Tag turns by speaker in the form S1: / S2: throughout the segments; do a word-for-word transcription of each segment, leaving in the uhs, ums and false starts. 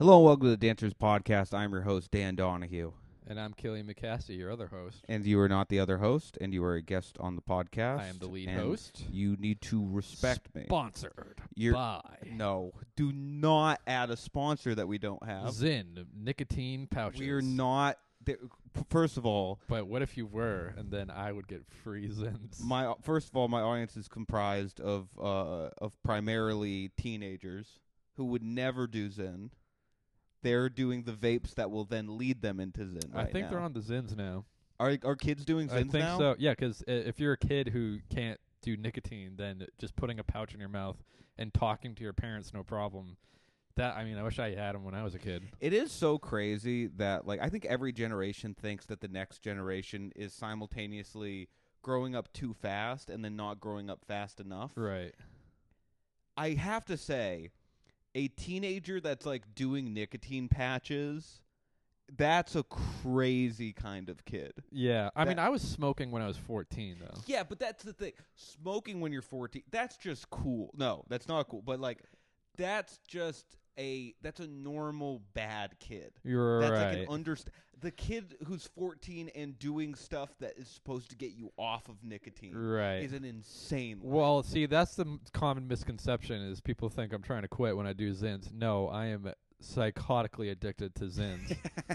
S1: Hello and welcome to the Dancers Podcast. I'm your host, Dan Donahue.
S2: And I'm Killian McCassie, your other host.
S1: And you are not the other host, and you are a guest on the podcast.
S2: I am the lead
S1: and
S2: host.
S1: You need to respect me.
S2: Sponsored
S1: You're,
S2: by
S1: No, do not add a sponsor that we don't have.
S2: Zyn nicotine pouches.
S1: We're not. There, first of all,
S2: But what if you were, and then I would get free Zyns?
S1: my first of all, my audience is comprised of uh, of primarily teenagers who would never do Zyn. They're doing the vapes that will then lead them into Zyn. Right
S2: I think
S1: now.
S2: they're on the Zyns now.
S1: Are are kids doing Zyns
S2: I think
S1: now?
S2: so. Yeah, because uh, if you're a kid who can't do nicotine, then just putting a pouch in your mouth and talking to your parents, no problem. That I mean, I wish I had them when I was a kid.
S1: It is so crazy that, like, I think every generation thinks that the next generation is simultaneously growing up too fast and then not growing up fast enough.
S2: Right.
S1: I have to say, a teenager that's, like, doing nicotine patches, that's a crazy kind of kid.
S2: Yeah. I
S1: That-
S2: mean, I was smoking when I was fourteen, though.
S1: Yeah, but that's the thing. Smoking when you're fourteen, that's just cool. No, that's not cool. But, like, that's just a that's a normal bad kid.
S2: You're
S1: That's
S2: right.
S1: like an underst- the kid who's fourteen and doing stuff that is supposed to get you off of nicotine
S2: right.
S1: is an insane one.
S2: Well, see, that's the m- common misconception is people think I'm trying to quit when I do Zins. No, I am psychotically addicted to Zins.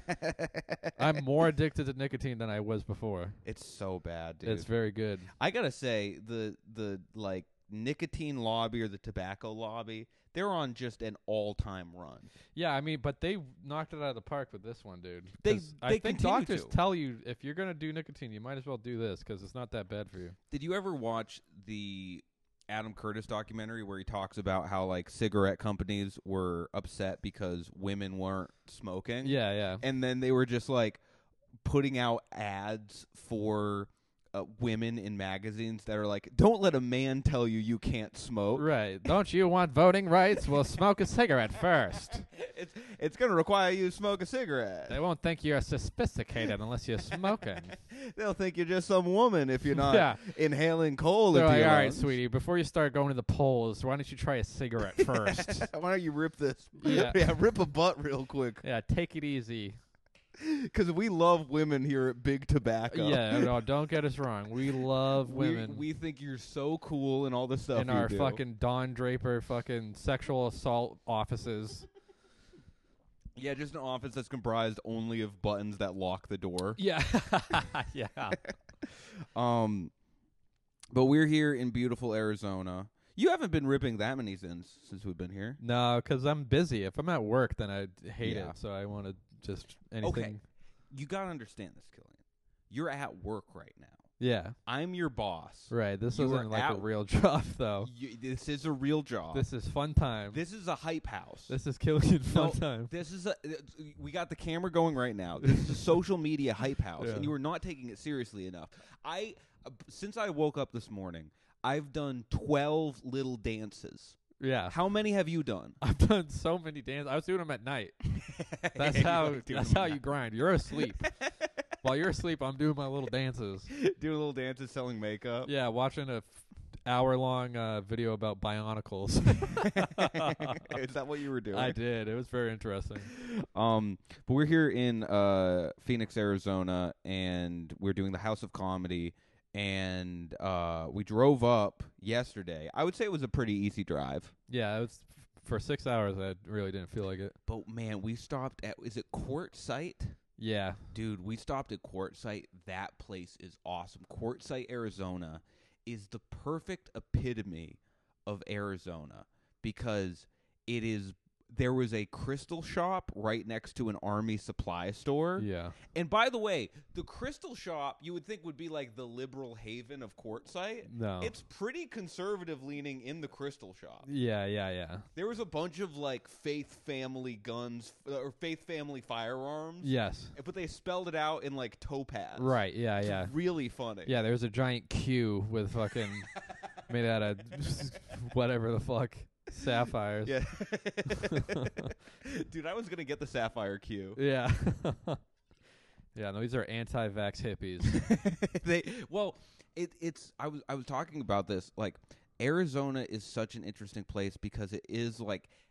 S2: I'm more addicted to nicotine than I was before.
S1: It's so bad, dude.
S2: It's very good.
S1: I gotta say, the the like nicotine lobby or the tobacco lobby, they're on just an all-time run.
S2: Yeah, I mean, but they knocked it out of the park with this one, dude.
S1: They-
S2: 'Cause
S1: they
S2: I think
S1: continue
S2: doctors
S1: to.
S2: tell you if you're going to do nicotine, you might as well do this because it's not that bad for you.
S1: Did you ever watch the Adam Curtis documentary where he talks about how, like, cigarette companies were upset because women weren't smoking?
S2: Yeah, yeah.
S1: And then they were just, like, putting out ads for uh, women in magazines that are like, don't let a man tell you you can't smoke.
S2: Right. Don't you want voting rights? Well, smoke a cigarette first.
S1: it's it's going to require you to smoke a cigarette.
S2: They won't think you're sophisticated unless you're smoking.
S1: They'll think you're just some woman if you're not
S2: Yeah.
S1: inhaling coal
S2: They're
S1: into
S2: like,
S1: your
S2: all right,
S1: lungs."
S2: sweetie, before you start going to the polls, why don't you try a cigarette first?
S1: Why don't you rip this?
S2: Yeah.
S1: yeah, rip a butt real quick.
S2: Yeah, take it easy.
S1: Because we love women here at Big Tobacco.
S2: Yeah, no, don't get us wrong. We love
S1: We,
S2: women.
S1: we think you're so cool and all the stuff
S2: in
S1: you
S2: our
S1: do.
S2: fucking Don Draper fucking sexual assault offices.
S1: Yeah, just an office that's comprised only of buttons that lock the door.
S2: Yeah. yeah.
S1: Um, but we're here in beautiful Arizona. You haven't been ripping that many Zins since we've been here.
S2: No, because I'm busy. If I'm at work, then I hate
S1: Yeah.
S2: it. So I want to just anything.
S1: Okay. You got to understand this, Killian. You're at work right now.
S2: Yeah.
S1: I'm your boss.
S2: Right. This
S1: You are
S2: isn't like a
S1: at-
S2: real job, though.
S1: You, this is a real job.
S2: This is fun time.
S1: This is a hype house.
S2: This is Killian fun
S1: No,
S2: time.
S1: This is a. We got the camera going right now. This is a social media hype house,
S2: Yeah.
S1: and you are not taking it seriously enough. I, uh, since I woke up this morning, I've done twelve little dances.
S2: Yeah.
S1: How many have you done?
S2: I've done so many dances. I was doing them at night. That's
S1: You
S2: how.
S1: like doing
S2: That's
S1: them
S2: how
S1: now.
S2: you grind. You're asleep. While you're asleep, I'm doing my little dances.
S1: Doing little dances, selling makeup.
S2: Yeah, watching a f- hour-long uh, video about Bionicles.
S1: Is that what you were doing?
S2: I did. It was very interesting.
S1: Um, but we're here in uh, Phoenix, Arizona, and we're doing the House of Comedy. And uh, we drove up yesterday. I would say it was a pretty easy drive.
S2: Yeah, it was for six hours. I really didn't feel like it.
S1: But man, we stopped at is it Quartzsite?
S2: Yeah,
S1: Dude, we stopped at Quartzsite. That place is awesome. Quartzsite, Arizona is the perfect epitome of Arizona because it is there was a crystal shop right next to an army supply store.
S2: yeah,
S1: And by the way, the crystal shop you would think would be like the liberal haven of Quartzsite.
S2: no,
S1: It's pretty conservative leaning in the crystal shop.
S2: yeah, yeah, yeah,
S1: There was a bunch of like Faith Family guns uh, or Faith Family firearms.
S2: yes,
S1: But they spelled it out in like topaz.
S2: right, yeah,
S1: It's
S2: yeah,
S1: really funny.
S2: yeah. There was a giant Q with fucking made out of whatever the fuck sapphires.
S1: Yeah. Dude, I was going to get the Sapphire Q.
S2: Yeah. Yeah, no, these are anti-vax hippies.
S1: they well, it it's I was I was talking about this like Arizona is such an interesting place because it is like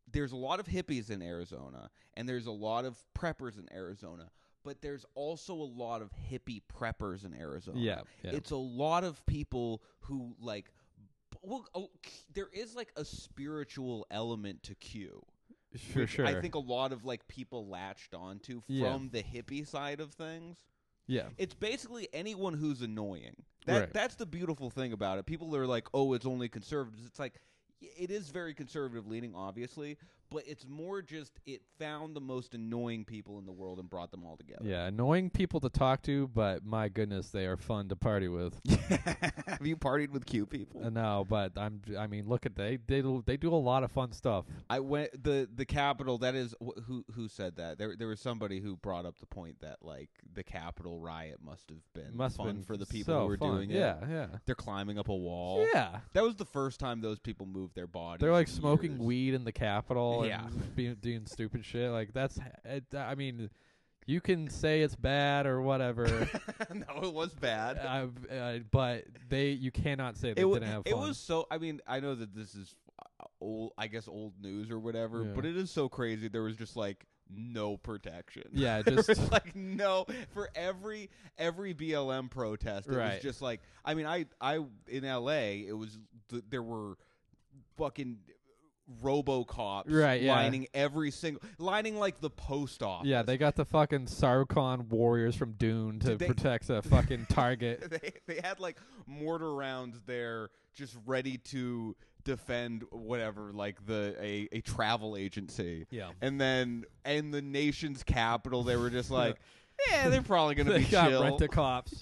S1: there's a lot of hippies in Arizona, and there's a lot of preppers in Arizona, but there's also a lot of hippie preppers in Arizona.
S2: Yeah, yeah.
S1: It's a lot of people who like. Well, oh, there is like a spiritual element to Q.
S2: For
S1: which
S2: sure.
S1: I think a lot of like people latched onto from
S2: Yeah.
S1: the hippie side of things.
S2: Yeah.
S1: It's basically anyone who's annoying. That
S2: Right.
S1: that's the beautiful thing about it. People are like, "Oh, it's only conservatives." It's like y- it is very conservative leaning, obviously, but it's more just it found the most annoying people in the world and brought them all together.
S2: Yeah, annoying people to talk to, but my goodness, they are fun to party with.
S1: Have you partied with Q people?
S2: Uh, no, but I'm. I mean, look at they. They do, they do a lot of fun stuff.
S1: I went the the Capitol. That is wh- who who said that. There there was somebody who brought up the point that like the Capitol riot must have been
S2: Must
S1: fun
S2: have been
S1: for the people
S2: so
S1: who were
S2: fun.
S1: doing
S2: Yeah,
S1: it.
S2: yeah,
S1: They're climbing up a wall.
S2: yeah.
S1: That was the first time those people moved their bodies.
S2: They're like
S1: in
S2: smoking
S1: years.
S2: weed in the Capitol
S1: Yeah.
S2: and being, doing stupid shit. Like that's. It, I mean, you can say it's bad or whatever,
S1: No, it was bad.
S2: uh, uh, but they. You cannot say they
S1: it, wa-
S2: didn't have fun.
S1: it was so. I mean, I know that this is uh, old. I guess old news or whatever.
S2: Yeah.
S1: But it is so crazy. There was just like no protection.
S2: Yeah,
S1: There
S2: just-
S1: was, like no for every every B L M protest. It
S2: Right.
S1: was just like I mean, I I in L A. It was th- there were fucking RoboCops
S2: Right, yeah.
S1: lining every single lining like the post office.
S2: Yeah, they got the fucking Sarkon warriors from Dune to
S1: Did they-
S2: protect a fucking target.
S1: they they had like mortar rounds there just ready to defend whatever like the a, a travel agency.
S2: Yeah.
S1: And then in the nation's capital they were just like, yeah, they're probably going to
S2: They
S1: be
S2: got
S1: chill.
S2: rent-a-cops.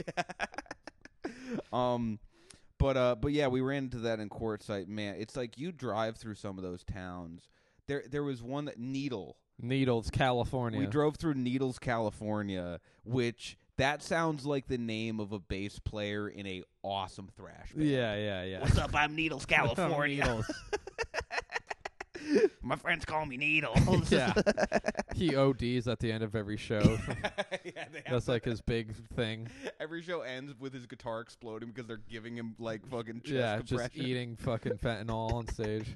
S1: um but uh but yeah, we ran into that in Quartzsite. Man, it's like you drive through some of those towns. There there was one that Needle.
S2: Needles, California.
S1: We drove through Needles, California, which that sounds like the name of a bass player in a awesome thrash band.
S2: Yeah, yeah, yeah.
S1: What's up? I'm Needles, California.
S2: Needles.
S1: My friends call me Needles.
S2: Yeah. He O Ds at the end of every show.
S1: Yeah, they have
S2: That's
S1: to-
S2: like his big thing.
S1: every show ends with his guitar exploding because they're giving him like fucking chest
S2: Yeah, just
S1: compression.
S2: eating fucking fentanyl on stage.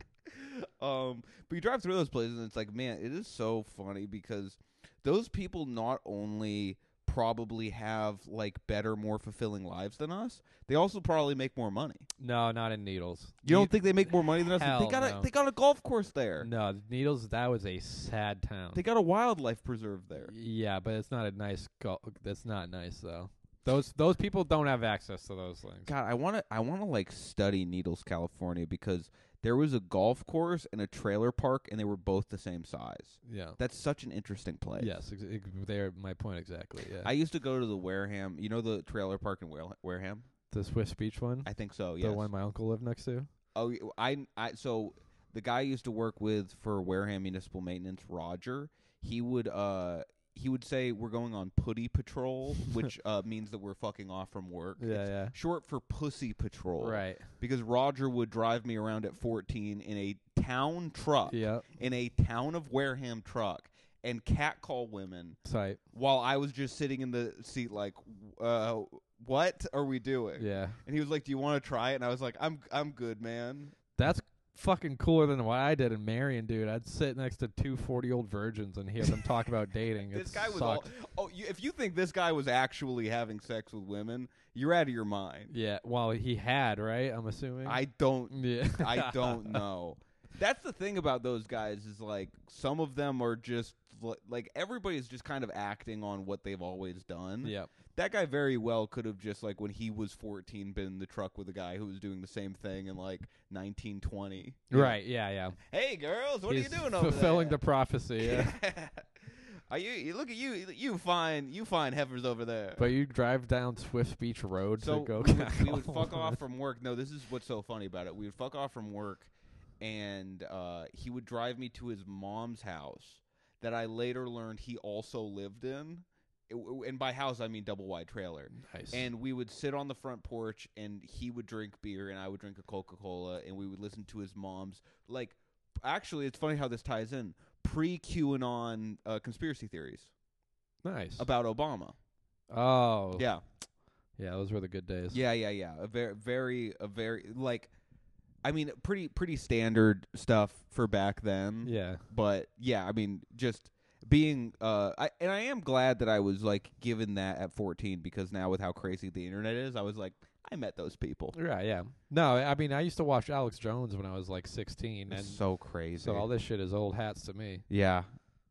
S1: Um, but you drive through those places and it's like, man, it is so funny because those people not only probably have like better, more fulfilling lives than us, they also probably make more money.
S2: No, not in Needles.
S1: You don't
S2: Ne-
S1: think they make more money than us? They
S2: Hell
S1: got a
S2: no.
S1: they got a golf course there.
S2: No, Needles, that was a sad town.
S1: They got a wildlife preserve there.
S2: Yeah, but it's not a nice go- that's not nice though. Those those people don't have access to those things.
S1: God, I want to I want to like study Needles, California because there was a golf course and a trailer park and they were both the same size.
S2: Yeah.
S1: That's such an interesting place.
S2: Yes, ex- ex- they're my point exactly. Yeah.
S1: I used to go to the Wareham, you know the trailer park in Ware- Wareham?
S2: the Swiss Beach one,
S1: I think so,
S2: the
S1: yes.
S2: one my uncle lived next to.
S1: Oh, y- I I so the guy I used to work with for Wareham Municipal Maintenance, Roger, he would uh he would say we're going on putty patrol, which uh means that we're fucking off from work.
S2: Yeah,
S1: It's
S2: yeah.
S1: short for pussy patrol.
S2: Right.
S1: Because Roger would drive me around at fourteen in a town truck,
S2: Yeah.
S1: in a town of Wareham truck, and catcall women
S2: Tight.
S1: while I was just sitting in the seat like, uh, what are we doing?
S2: Yeah.
S1: And he was like, do you want to try it? And I was like, I'm I'm good, man.
S2: That's fucking cooler than what I did in Marion, dude. I'd sit next to two forty-year-old virgins and hear them talk about dating.
S1: This
S2: It
S1: guy was all,
S2: sucked.
S1: oh, you, if you think this guy was actually having sex with women, you're out of your mind.
S2: Yeah, well, he had, right? I'm assuming.
S1: I don't
S2: yeah.
S1: I don't know. That's the thing about those guys is like some of them are just li- like everybody's just kind of acting on what they've always done.
S2: Yep.
S1: That guy very well could have just like when he was fourteen been in the truck with a guy who was doing the same thing in like nineteen twenty. You know,
S2: Right. Yeah. Yeah.
S1: hey girls, what
S2: He's
S1: are you doing over
S2: fulfilling
S1: there?
S2: the prophecy. Yeah.
S1: Are you, you look at you you fine you fine heifers over there.
S2: But you drive down Swift Beach Road
S1: So
S2: to go.
S1: we would, we would
S2: catcall
S1: fuck
S2: women.
S1: off from work. No, this is what's so funny about it. We would fuck off from work, and uh, he would drive me to his mom's house that I later learned he also lived in. It, and by house, I mean double wide trailer.
S2: Nice.
S1: And we would sit on the front porch, and he would drink beer, and I would drink a Coca-Cola, and we would listen to his mom's. Like, actually, it's funny how this ties in. Pre-QAnon uh, conspiracy theories
S2: nice.
S1: about Obama.
S2: Oh.
S1: Yeah.
S2: Yeah. Those were the good days.
S1: Yeah, yeah, yeah. A very, very, a very like I mean, pretty pretty standard stuff for back then.
S2: Yeah.
S1: But yeah, I mean, just being uh, I and I am glad that I was like given that at fourteen, because now with how crazy the internet is, I was like, I met those people.
S2: Right, yeah. No, I mean, I used to watch Alex Jones when I was like sixteen,
S1: It's
S2: and
S1: so crazy.
S2: so all this shit is old hats to me.
S1: Yeah.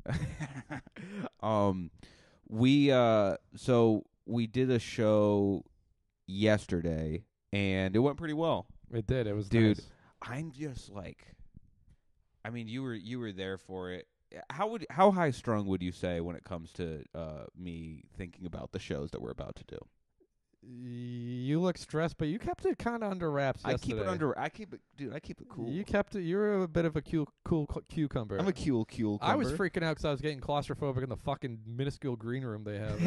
S1: um, we uh, so we did a show yesterday, and it went pretty well.
S2: It did. It was
S1: Dude.
S2: nice.
S1: I'm just like, I mean, you were you were there for it. How would how high strung would you say when it comes to uh, me thinking about the shows that we're about to do?
S2: You look stressed, but you kept it kind of under wraps
S1: I
S2: yesterday.
S1: keep it under. I keep it, dude. I keep it cool.
S2: You kept it. You're a bit of a cool, cool cu- cucumber.
S1: I'm a cool, cool.
S2: I was freaking out because I was getting claustrophobic in the fucking minuscule green room they have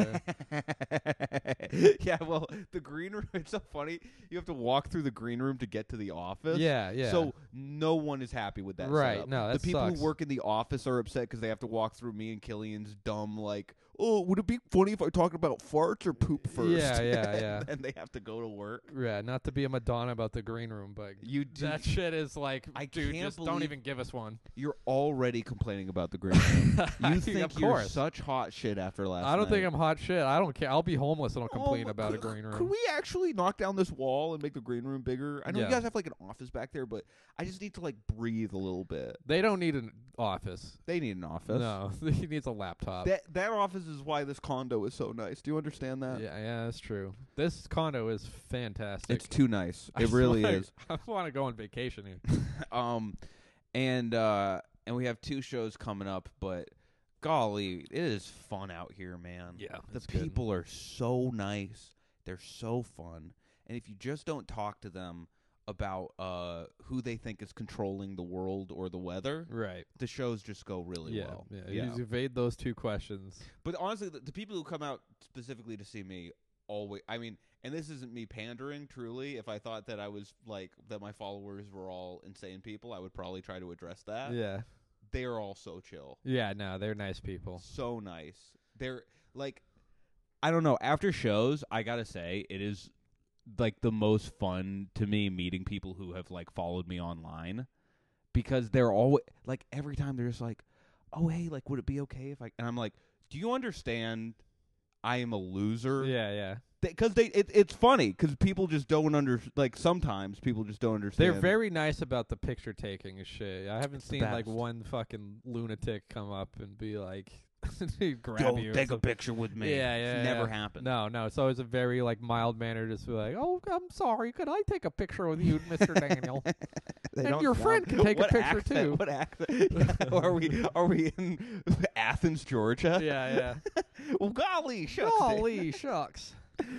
S2: there.
S1: Yeah, well, the green room. It's so funny. You have to walk through the green room to get to the office.
S2: Yeah, yeah.
S1: So no one is happy with that.
S2: Right,
S1: setup.
S2: no, that
S1: the people
S2: sucks.
S1: who work in the office are upset because they have to walk through me and Killian's dumb like. Oh, would it be funny if I talked about farts or poop first?
S2: Yeah, yeah, yeah.
S1: And they have to go to work.
S2: Yeah, not to be a Madonna about the green room, but
S1: You do.
S2: that shit is like,
S1: I
S2: dude,
S1: can't
S2: just don't
S1: believe-
S2: even give us one.
S1: You're already complaining about the green room. You
S2: Of
S1: think you're
S2: course.
S1: such hot shit after last
S2: I don't
S1: night.
S2: think I'm hot shit. I don't care. I'll be homeless and I'll complain
S1: Oh,
S2: about
S1: could,
S2: a green room.
S1: Could we actually knock down this wall and make the green room bigger? I know
S2: Yeah.
S1: you guys have like an office back there, but I just need to like breathe a little bit.
S2: They don't need an office.
S1: They need an office.
S2: No, he needs a laptop.
S1: That that office is why this condo is so nice. Do you understand that?
S2: yeah, yeah, that's true. This condo is fantastic.
S1: It's too nice.
S2: I
S1: It really
S2: wanna-
S1: is.
S2: I want to go on vacation here.
S1: Um, and uh, and we have two shows coming up, but golly, it is fun out here, man.
S2: Yeah,
S1: the
S2: it's good.
S1: people are so nice. They're so fun, and if you just don't talk to them about uh who they think is controlling the world or the weather,
S2: Right.
S1: the shows just go really
S2: yeah,
S1: well.
S2: yeah. You just evade those two questions.
S1: But honestly, the, the people who come out specifically to see me always, I mean, and this isn't me pandering, truly. If I thought that I was like, that my followers were all insane people, I would probably try to address that.
S2: Yeah.
S1: They are all so chill.
S2: Yeah, no, they're nice people.
S1: So nice. They're like, I don't know. After shows, I gotta say, it is like the most fun to me meeting people who have like followed me online, because they're always like, every time they're just like, oh, hey, like, would it be okay if I, and I'm like, do you understand I am a loser?
S2: Yeah, yeah.
S1: Because they, it, it's funny because people just don't under, like, sometimes people just don't understand.
S2: They're very nice about the picture taking and shit. I haven't seen like
S1: best.
S2: one fucking lunatic come up and be like, grab
S1: Go
S2: you. or
S1: take a
S2: something.
S1: picture with me.
S2: Yeah, yeah.
S1: It's never
S2: yeah.
S1: happened.
S2: No, no. It's always a very like mild manner, just be like, "Oh, I'm sorry. Could I take a picture with you, Mister Daniel?"
S1: They
S2: And
S1: don't
S2: your
S1: sound-
S2: friend can take a
S1: what
S2: picture,
S1: accent,
S2: too.
S1: What accent? Yeah, are we are we in Athens, Georgia?
S2: yeah, yeah.
S1: Well, golly, shucks.
S2: Golly shucks.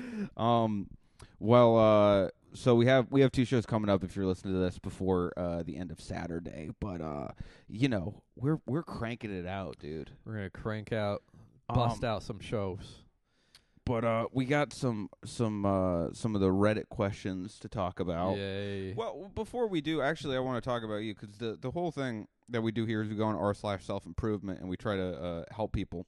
S1: Um, well, uh, so we have we have two shows coming up if you're listening to this before uh the end of Saturday, but uh, you know, we're we're cranking it out, dude.
S2: We're gonna crank out, bust
S1: Um,
S2: out some shows.
S1: But uh, we got some some uh some of the Reddit questions to talk about.
S2: Yay.
S1: Well, before we do, actually, I want to talk about you because the the whole thing that we do here is we go on r slash self improvement and we try to uh, help people,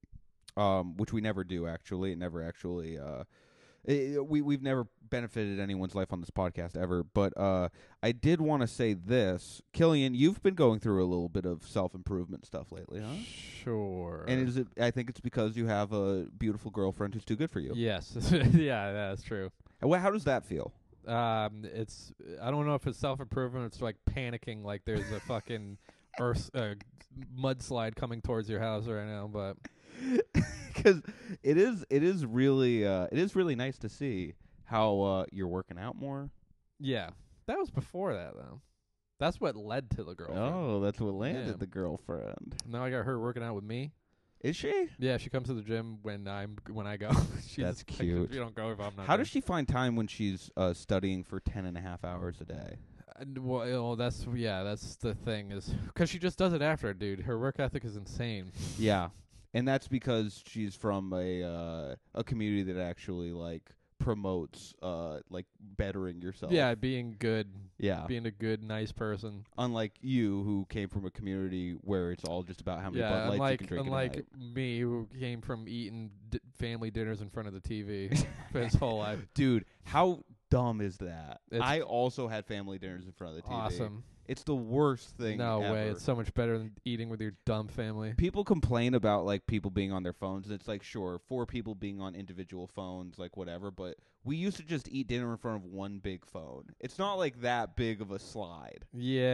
S1: um, which we never do actually. It never actually. Uh, it, we we've never benefited anyone's life on this podcast ever. But uh, I did want to say this, Killian, you've been going through a little bit of self improvement stuff lately, huh?
S2: Sure.
S1: And is it? I think it's because you have a beautiful girlfriend who's too good for you.
S2: Yes. yeah, that's true.
S1: And wha- How does that feel?
S2: Um, it's I don't know if it's self improvement. It's like panicking, like there's a fucking earth uh, mudslide coming towards your house right now. But
S1: Because it is, it is really, uh, it is really nice to see how uh, you're working out more.
S2: yeah, that was before that though. That's what led to the girlfriend.
S1: Oh, that's what landed
S2: Yeah.
S1: the girlfriend.
S2: Now I got her working out with me.
S1: Is she?
S2: Yeah, she comes to the gym when I'm when I go. She's
S1: That's
S2: like,
S1: cute.
S2: You don't go if I'm not.
S1: How
S2: there.
S1: does she find time when she's uh, studying for ten and a half hours a day?
S2: And, well, you know, that's yeah, that's the thing is because she just does it after, dude. Her work ethic is insane.
S1: Yeah, and that's because she's from a uh, a community that actually like promotes uh, like bettering yourself.
S2: Yeah, being good,
S1: yeah.
S2: being a good, nice person.
S1: Unlike you, who came from a community where it's all just about how many
S2: Yeah,
S1: Bud Lights you
S2: unlike
S1: can drink
S2: unlike
S1: in a night.
S2: me, who came from eating d- family dinners in front of the T V for his whole life.
S1: Dude, how dumb is that?
S2: It's
S1: I also had family dinners in front of the T V.
S2: awesome.
S1: It's the worst thing
S2: No
S1: ever.
S2: way. It's so much better than eating with your dumb family.
S1: People complain about like people being on their phones, and it's like, sure, four people being on individual phones, like whatever, but we used to just eat dinner in front of one big phone. It's not like that big of a slide.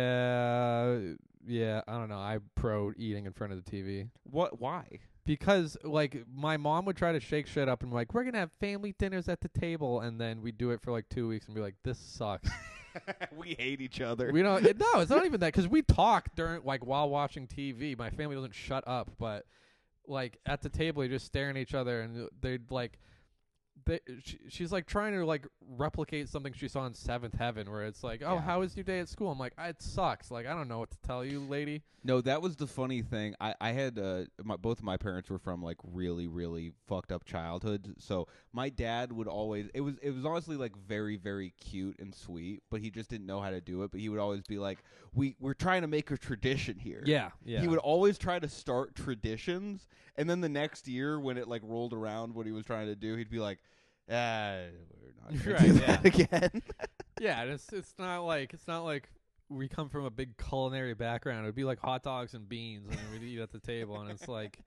S2: Yeah. Yeah. I don't know. I pro eating in front of the T V.
S1: What? Why?
S2: Because, like, my mom would try to shake shit up and, like, we're going to have family dinners at the table. And then we'd do it for, like, two weeks and be like, this sucks.
S1: We hate each other.
S2: We don't. It, no, it's not even that. Because we talk during, like, while watching T V. My family doesn't shut up. But, like, at the table, you're just staring at each other. And they'd, like, they, she, she's, like, trying to, like, replicate something she saw in Seventh Heaven. Where it's like, oh,
S1: Yeah.
S2: how was your day at school? I'm like, it sucks. Like, I don't know what to tell you, lady.
S1: No, that was the funny thing. I, I had uh, my, both of my parents were from like really, really fucked up childhoods. So my dad would always it was it was honestly like very, very cute and sweet, but he just didn't know how to do it. But he would always be like, "We we're trying to make a tradition here."
S2: Yeah. Yeah.
S1: He would always try to start traditions, and then the next year when it like rolled around, what he was trying to do, he'd be like, "Ah, we're not gonna
S2: Right,
S1: do
S2: yeah.
S1: that again."
S2: Yeah, and it's it's not like it's not like we come from a big culinary background. It would be like hot dogs and beans, and then we'd eat at the table, and it's like,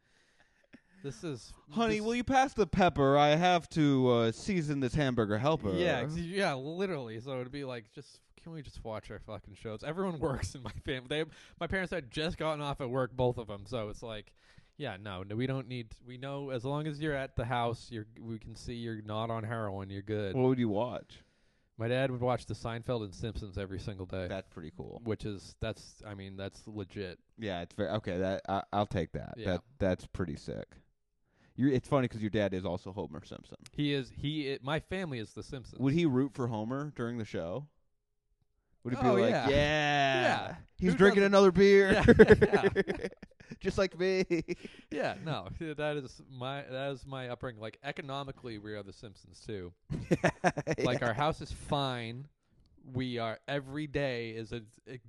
S2: this is
S1: Honey,
S2: this,
S1: will you pass the pepper? I have to uh, season this hamburger helper.
S2: Yeah, ex- yeah, literally. So it'd be like, just can we just watch our fucking shows? Everyone works in my family. They, my parents had just gotten off at work, both of them. So it's like, yeah, no, no, we don't need. We know as long as you're at the house, you're we can see you're not on heroin. You're good.
S1: What would you watch?
S2: My dad would watch the Seinfeld and Simpsons every single day.
S1: That's pretty cool.
S2: Which is that's I mean that's legit.
S1: Yeah, it's very okay. That I, I'll take that.
S2: Yeah.
S1: That that's pretty sick. You're, it's funny because your dad is also Homer Simpson.
S2: He is he. I my family is the Simpsons.
S1: Would he root for Homer during the show? Would it be
S2: Oh,
S1: like,
S2: yeah.
S1: yeah,
S2: Yeah.
S1: he's
S2: Who
S1: drinking
S2: doesn't?
S1: another beer,
S2: Yeah,
S1: just like me.
S2: Yeah, no, that is my that is my upbringing. Like economically, we are the Simpsons too. Like our house is fine. We are every day is a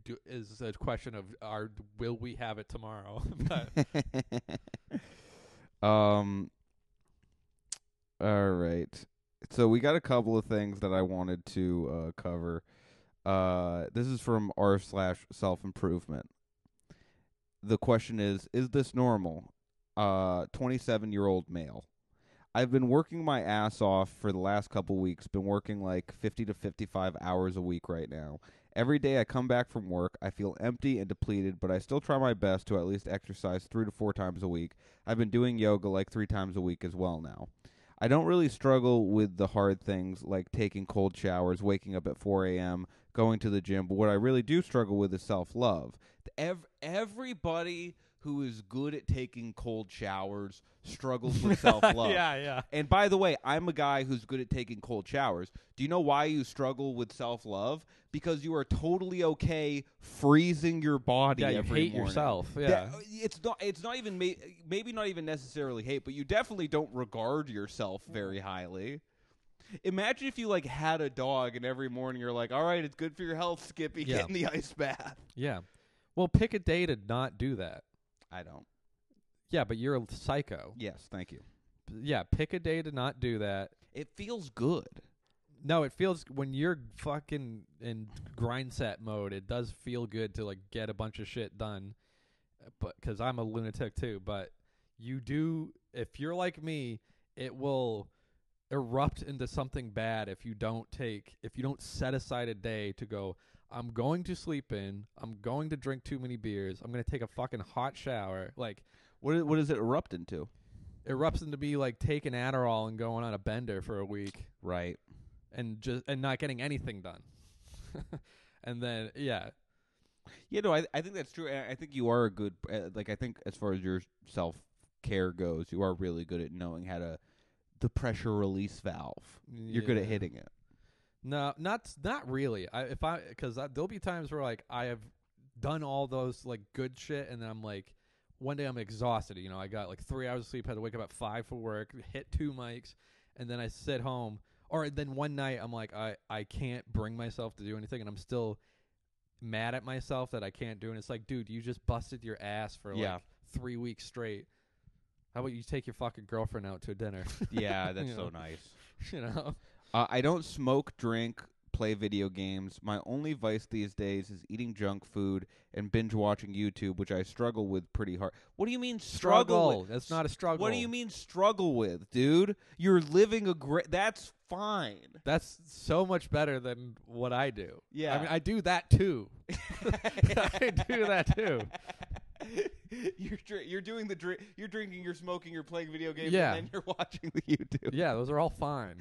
S2: is a question of our will we have it tomorrow. But
S1: um. All right. So we got a couple of things that I wanted to uh, cover. Uh, this is from r slash self improvement. The question is: Is this normal? Uh, twenty-seven year old male. I've been working my ass off for the last couple weeks. Been working like fifty to fifty-five hours a week right now. Every day I come back from work, I feel empty and depleted, but I still try my best to at least exercise three to four times a week. I've been doing yoga like three times a week as well now. I don't really struggle with the hard things like taking cold showers, waking up at four a.m., going to the gym, but what I really do struggle with is self-love. Ev- everybody who is good at taking cold showers struggles with self-love.
S2: yeah, yeah.
S1: And by the way, I'm a guy who's good at taking cold showers. Do you know why you struggle with self-love? Because you are totally okay freezing your body
S2: Yeah, you
S1: every
S2: hate
S1: morning.
S2: yourself. Yeah.
S1: That- it's not. It's not even. May, maybe not even necessarily hate, but you definitely don't regard yourself very highly. Imagine if you like had a dog, and every morning you're like, "All right, it's good for your health, Skippy.
S2: Yeah.
S1: Get in the ice bath."
S2: Yeah. Well, pick a day to not do that.
S1: I don't.
S2: Yeah, but you're a psycho.
S1: Yes, thank you.
S2: Yeah, pick a day to not do that.
S1: It feels good.
S2: No, it feels when you're fucking in grind set mode. It does feel good to like get a bunch of shit done, uh, but because I'm a lunatic too. But you do, if you're like me, it will erupt into something bad if you don't take, if you don't set aside a day to go. I'm going to sleep in. I'm going to drink too many beers. I'm going to take a fucking hot shower. Like,
S1: What? What does it erupt into?
S2: erupts into me like taking Adderall and going on a bender for a week.
S1: Right.
S2: And just and not getting anything done. And then yeah,
S1: Yeah, no, I I think that's true. I I think you are a good uh, like I think as far as your self care goes, you are really good at knowing how to the pressure release valve. You're good at
S2: yeah.
S1: hitting it.
S2: No, not not really. I if I because there'll be times where like I have done all those like good shit, and then I'm like, one day I'm exhausted. You know, I got like three hours of sleep, had to wake up at five for work, hit two mics, and then I sit home. Or then one night I'm like, I I can't bring myself to do anything, and I'm still mad at myself that I can't do. And it's like, dude, you just busted your ass for
S1: Yeah.
S2: like three weeks straight. How about you take your fucking girlfriend out to dinner?
S1: Yeah, that's
S2: You
S1: so
S2: know.
S1: nice.
S2: You know.
S1: Uh, I don't smoke, drink, play video games. My only vice these days is eating junk food and binge watching YouTube, which I struggle with pretty hard. What do you mean struggle?
S2: Struggle.
S1: With?
S2: That's not a struggle.
S1: What do you mean struggle with, dude? You're living a great. That's fine.
S2: That's so much better than what I do.
S1: Yeah.
S2: I mean, I do that too. I do that too.
S1: You're dr- you're doing the drink. You're drinking. You're smoking. You're playing video games.
S2: Yeah.
S1: And then you're watching the YouTube.
S2: Yeah, those are all fine.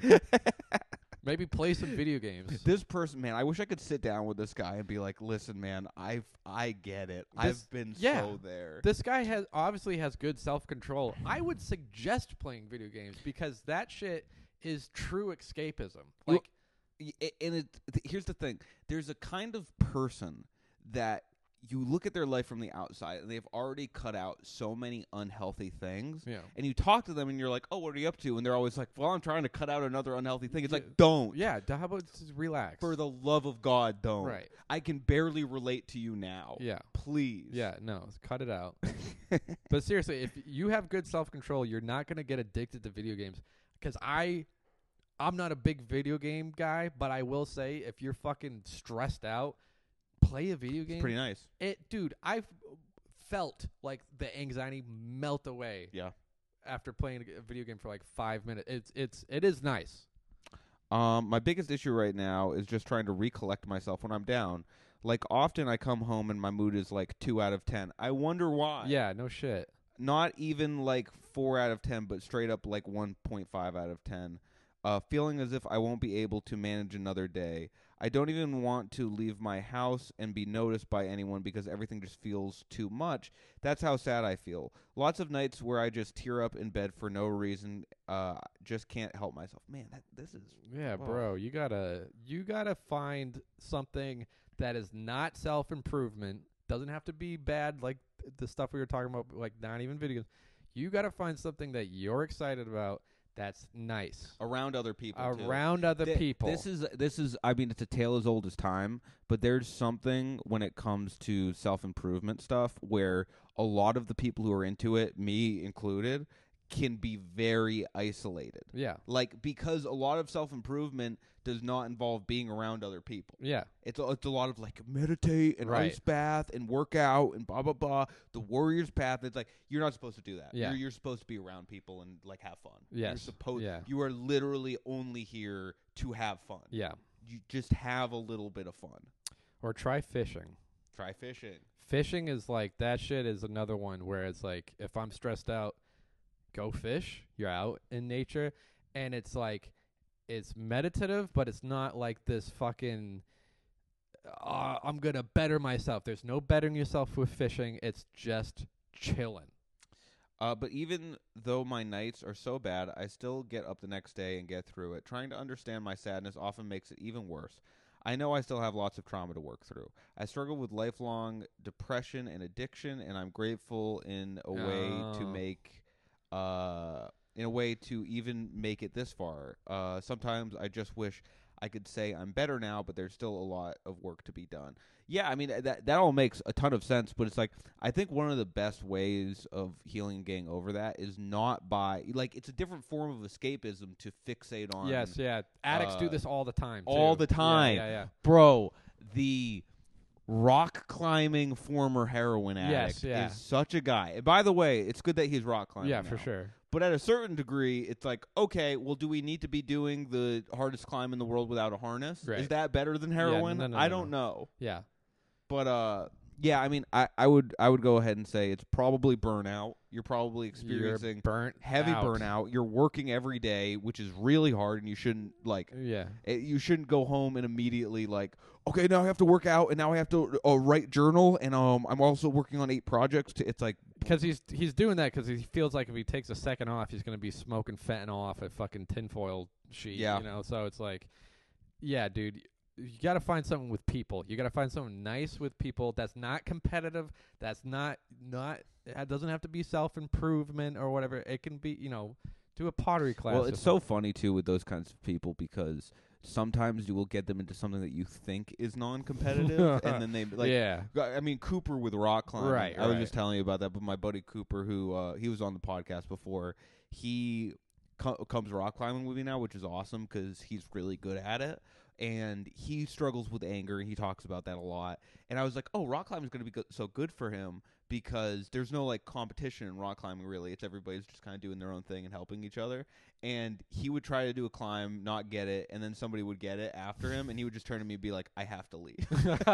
S2: Maybe play some video games.
S1: This person, man, I wish I could sit down with this guy and be like, "Listen, man, I've I get it.
S2: This-
S1: I've been
S2: yeah.
S1: so there."
S2: This guy has obviously has good self-control. I would suggest playing video games because that shit is true escapism.
S1: Well,
S2: Like,
S1: Y- a- and it, th- here's the thing: there's a kind of person that you look at their life from the outside, and they've already cut out so many unhealthy things.
S2: yeah.
S1: And you talk to them, and you're like, "Oh, what are you up to?" And they're always like, "Well, I'm trying to cut out another unhealthy thing." It's
S2: Yeah.
S1: like, don't.
S2: Yeah, d- how about just relax?
S1: For the love of God, don't.
S2: Right.
S1: I can barely relate to you now.
S2: Yeah.
S1: Please.
S2: Yeah, no, cut it out. But seriously, if you have good self-control, you're not going to get addicted to video games. Because I, I'm not a big video game guy, but I will say if you're fucking stressed out, play a video game.
S1: Pretty nice.
S2: It, dude, I've felt like the anxiety melt away
S1: Yeah.
S2: after playing a video game for like five minutes. It's it's it is nice.
S1: Um, my biggest issue right now is just trying to recollect myself when I'm down. Like, often I come home and my mood is like two out of ten. I wonder why.
S2: Yeah, no shit.
S1: Not even like four out of ten, but straight up like one point five out of ten. Uh, feeling as if I won't be able to manage another day. I don't even want to leave my house and be noticed by anyone because everything just feels too much. That's how sad I feel. Lots of nights where I just tear up in bed for no reason. Uh, just can't help myself. Man, that this is
S2: Yeah,
S1: oh.
S2: bro, you gotta you gotta find something that is not self improvement. Doesn't have to be bad like th- the stuff we were talking about, like not even video games. You gotta find something that you're excited about. That's nice
S1: around other people. too.
S2: around other
S1: Th-
S2: people.
S1: This is this is. I mean, it's a tale as old as time. But there's something when it comes to self improvement stuff where a lot of the people who are into it, me included, can be very isolated.
S2: yeah,
S1: Like, because a lot of self improvement does not involve being around other people.
S2: yeah,
S1: It's a, it's a lot of like meditate and
S2: Right.
S1: ice bath and work out and blah blah blah. The warrior's path. It's like you're not supposed to do that.
S2: Yeah.
S1: You're, you're supposed to be around people and like have fun.
S2: Yes.
S1: You're supposed.
S2: Yeah.
S1: You are literally only here to have fun.
S2: yeah.
S1: You just have a little bit of fun.
S2: Or try fishing.
S1: Try fishing.
S2: Fishing is like that shit is another one where it's like if I'm stressed out, go fish. You're out in nature, and it's like it's meditative, but it's not like this fucking. Uh, I'm gonna better myself. There's no bettering yourself with fishing. It's just chilling.
S1: Uh, but even though my nights are so bad, I still get up the next day and get through it. Trying to understand my sadness often makes it even worse. I know I still have lots of trauma to work through. I struggle with lifelong depression and addiction, and I'm grateful in a way to
S2: Oh.
S1: make, uh, in a way to even make it this far. Uh, sometimes I just wish I could say I'm better now, but there's still a lot of work to be done. Yeah, I mean that that all makes a ton of sense, but it's like I think one of the best ways of healing and getting over that is not by like it's a different form of escapism to fixate on.
S2: Yes, yeah. Addicts do
S1: uh,
S2: this all the time.
S1: all
S2: too.
S1: the time.
S2: Yeah, yeah,
S1: Bro, the rock climbing former heroin addict
S2: Yes, yeah.
S1: is such a guy. And by the way, it's good that he's rock
S2: yeah.
S1: climbing.
S2: Yeah, for
S1: now.
S2: sure.
S1: But at a certain degree, it's like, okay, well, do we need to be doing the hardest climb in the world without a harness?
S2: Right.
S1: Is that better than heroin?
S2: no, no,
S1: I
S2: no,
S1: don't
S2: no.
S1: know.
S2: Yeah.
S1: But uh, yeah, I mean, I, I would I would go ahead and say it's probably burnout. You're probably experiencing
S2: You're burnt
S1: heavy
S2: out.
S1: burnout. You're working every day, which is really hard, and you shouldn't like
S2: Yeah.
S1: it, you shouldn't go home and immediately like, okay, now I have to work out, and now I have to uh, write journal, and um, I'm also working on eight projects. To, it's like
S2: Because he's he's doing that because he feels like if he takes a second off, he's going to be smoking fentanyl off a fucking tinfoil sheet.
S1: Yeah.
S2: You know, so it's like, yeah, dude, you got to find something with people. You got to find something nice with people that's not competitive. That's not not. It doesn't have to be self improvement or whatever. It can be, you know, do a pottery class.
S1: well,
S2: or
S1: it's so
S2: something.
S1: funny too with those kinds of people because sometimes you will get them into something that you think is non-competitive, and then they like.
S2: yeah.
S1: I mean, Cooper with rock climbing.
S2: Right,
S1: I was
S2: right.
S1: just telling you about that, but my buddy Cooper, who uh, he was on the podcast before, he co- comes rock climbing with me now, which is awesome because he's really good at it. And he struggles with anger, and he talks about that a lot. And I was like, oh, rock climbing is going to be go- so good for him because there's no like competition in rock climbing really. It's everybody's just kind of doing their own thing and helping each other. And he would try to do a climb, not get it, and then somebody would get it after him, and he would just turn to me and be like, I have to leave.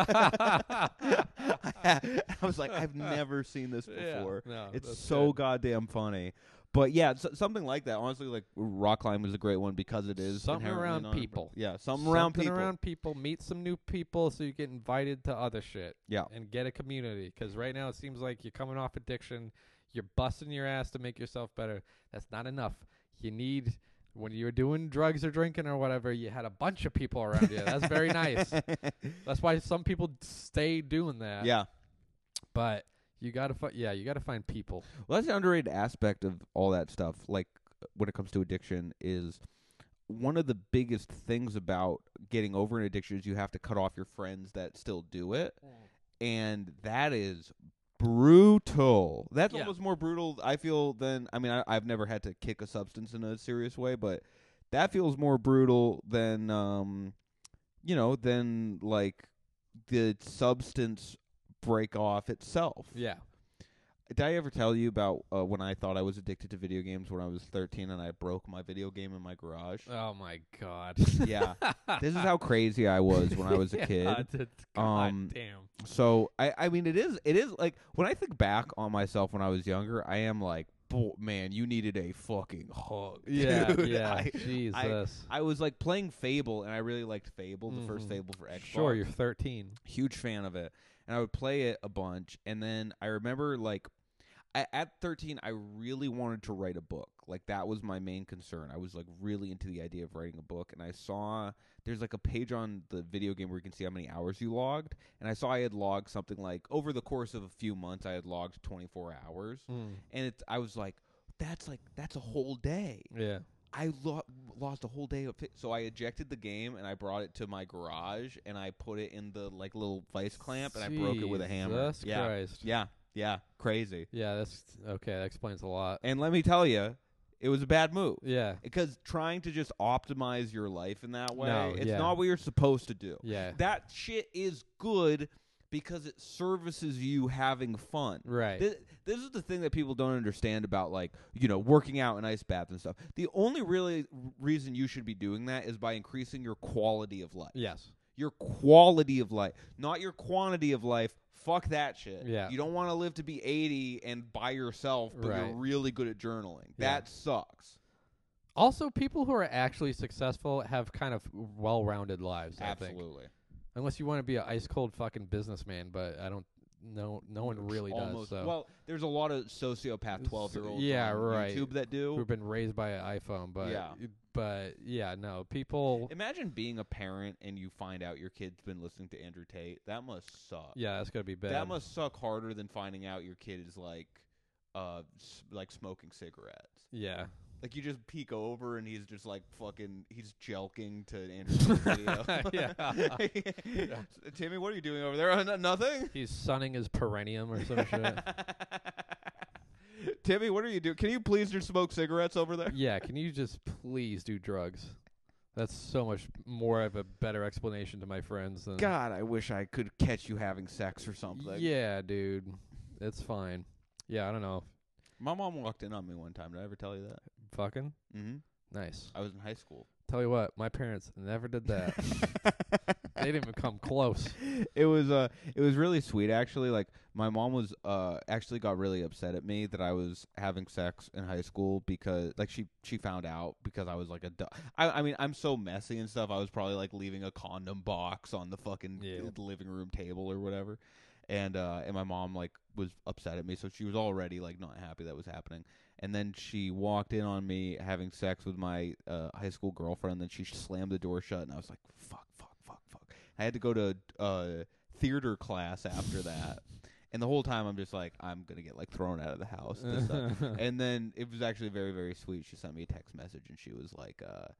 S1: I was like, I've never seen this before.
S2: Yeah, no,
S1: it's so
S2: good.
S1: goddamn funny. But yeah, so, something like that. Honestly, like rock climbing is a great one because it is
S2: something
S1: inherently
S2: around
S1: non-
S2: people.
S1: Yeah, something,
S2: Something
S1: around people.
S2: around people. Meet some new people so you get invited to other shit.
S1: Yeah.
S2: And get a community. Because right now it seems like you're coming off addiction. You're busting your ass to make yourself better. That's not enough. You need, when you're doing drugs or drinking or whatever, you had a bunch of people around you. That's very nice. That's why some people stay doing that.
S1: Yeah.
S2: But you gotta fi- yeah, you gotta find people.
S1: Well, that's the underrated aspect of all that stuff. Like when it comes to addiction, is one of the biggest things about getting over an addiction is you have to cut off your friends that still do it, and that is brutal. That's
S2: Yeah.
S1: almost more brutal, I feel, than I mean, I, I've never had to kick a substance in a serious way, but that feels more brutal than um, you know, than like the substance break off itself.
S2: Yeah.
S1: Did I ever tell you about uh, when I thought I was addicted to video games when I was thirteen and I broke my video game in my garage?
S2: Oh my god.
S1: Yeah. This is how crazy I was when I was a
S2: Yeah,
S1: kid.
S2: that's- God
S1: Um,
S2: damn.
S1: So I, I mean, it is, it is like when I think back on myself when I was younger, I am like, "Bo- man, you needed a fucking hug.
S2: Yeah,
S1: dude."
S2: yeah.
S1: I,
S2: Jesus.
S1: I was like playing Fable, and I really liked Fable, the first
S2: Mhm.
S1: Fable for Xbox.
S2: Sure, you're thirteen.
S1: Huge fan of it, and I would play it a bunch. And then I remember, like, I, at thirteen, I really wanted to write a book. Like, that was my main concern. I was like really into the idea of writing a book, and I saw there's like a page on the video game where you can see how many hours you logged, and I saw I had logged something like over the course of a few months, I had logged twenty-four hours,
S2: Mm.
S1: and it's I was like, that's like that's a whole day.
S2: Yeah.
S1: I lo- lost a whole day of it. So I ejected the game and I brought it to my garage and I put it in the like little vice clamp and I broke it with a hammer.
S2: Jesus
S1: Yeah,
S2: Christ.
S1: yeah, yeah, crazy.
S2: Yeah, that's okay. That explains a lot.
S1: And let me tell you, it was a bad move.
S2: Yeah.
S1: Because trying to just optimize your life in that way,
S2: No,
S1: it's
S2: yeah.
S1: not what you're supposed to do.
S2: Yeah.
S1: That shit is good because it services you having fun.
S2: Right.
S1: This, this is the thing that people don't understand about, like, you know, working out and ice baths and stuff. The only really reason you should be doing that is by increasing your quality of life.
S2: Yes.
S1: Your quality of life, not your quantity of life. Fuck that shit.
S2: Yeah.
S1: You don't want to live to be eighty and by yourself, but
S2: Right.
S1: you're really good at journaling.
S2: Yeah.
S1: That sucks.
S2: Also, people who are actually successful have kind of well-rounded lives. I think.
S1: Absolutely.
S2: Unless you want to be an ice cold fucking businessman, but I don't. No, no one really
S1: Almost.
S2: does. So.
S1: Well, there's a lot of sociopath twelve-year-olds
S2: Yeah,
S1: on
S2: right.
S1: YouTube that do.
S2: who've been raised by an iPhone, but
S1: Yeah.
S2: but yeah, no people.
S1: Imagine being a parent and you find out your kid's been listening to Andrew Tate. That must suck.
S2: Yeah, that's gonna be bad.
S1: That must suck harder than finding out your kid is like, uh, s- like smoking cigarettes.
S2: Yeah.
S1: Like you just peek over and he's just like fucking, he's jelking to Andrew Tate's video.
S2: Yeah.
S1: Timmy, what are you doing over there? Uh, n- nothing.
S2: He's sunning his perennium or some shit.
S1: Timmy, what are you doing? Can you please just smoke cigarettes over there?
S2: Yeah, can you just please do drugs? That's so much more of a better explanation to my friends than.
S1: God, I wish I could catch you having sex or something.
S2: Yeah, dude, it's fine. Yeah, I don't know.
S1: My mom walked in on me one time. Did I ever tell you that?
S2: Fucking
S1: Mm-hmm.
S2: nice.
S1: I was in high school.
S2: Tell you what, my parents never did that. They didn't even come close.
S1: It was uh it was really sweet actually. Like my mom was uh actually got really upset at me that I was having sex in high school because like she she found out because I was like a du- I I mean I'm so messy and stuff. I was probably like leaving a condom box on the fucking
S2: Yeah.
S1: the living room table or whatever. And uh and my mom like was upset at me, so she was already like not happy that was happening. And then she walked in on me having sex with my uh, high school girlfriend. And then she slammed the door shut, and I was like, "Fuck, fuck, fuck, fuck." I had to go to uh, theater class after that, and the whole time I'm just like, "I'm gonna get like thrown out of the house." This stuff. And then it was actually very, very sweet. She sent me a text message, and she was like, uh,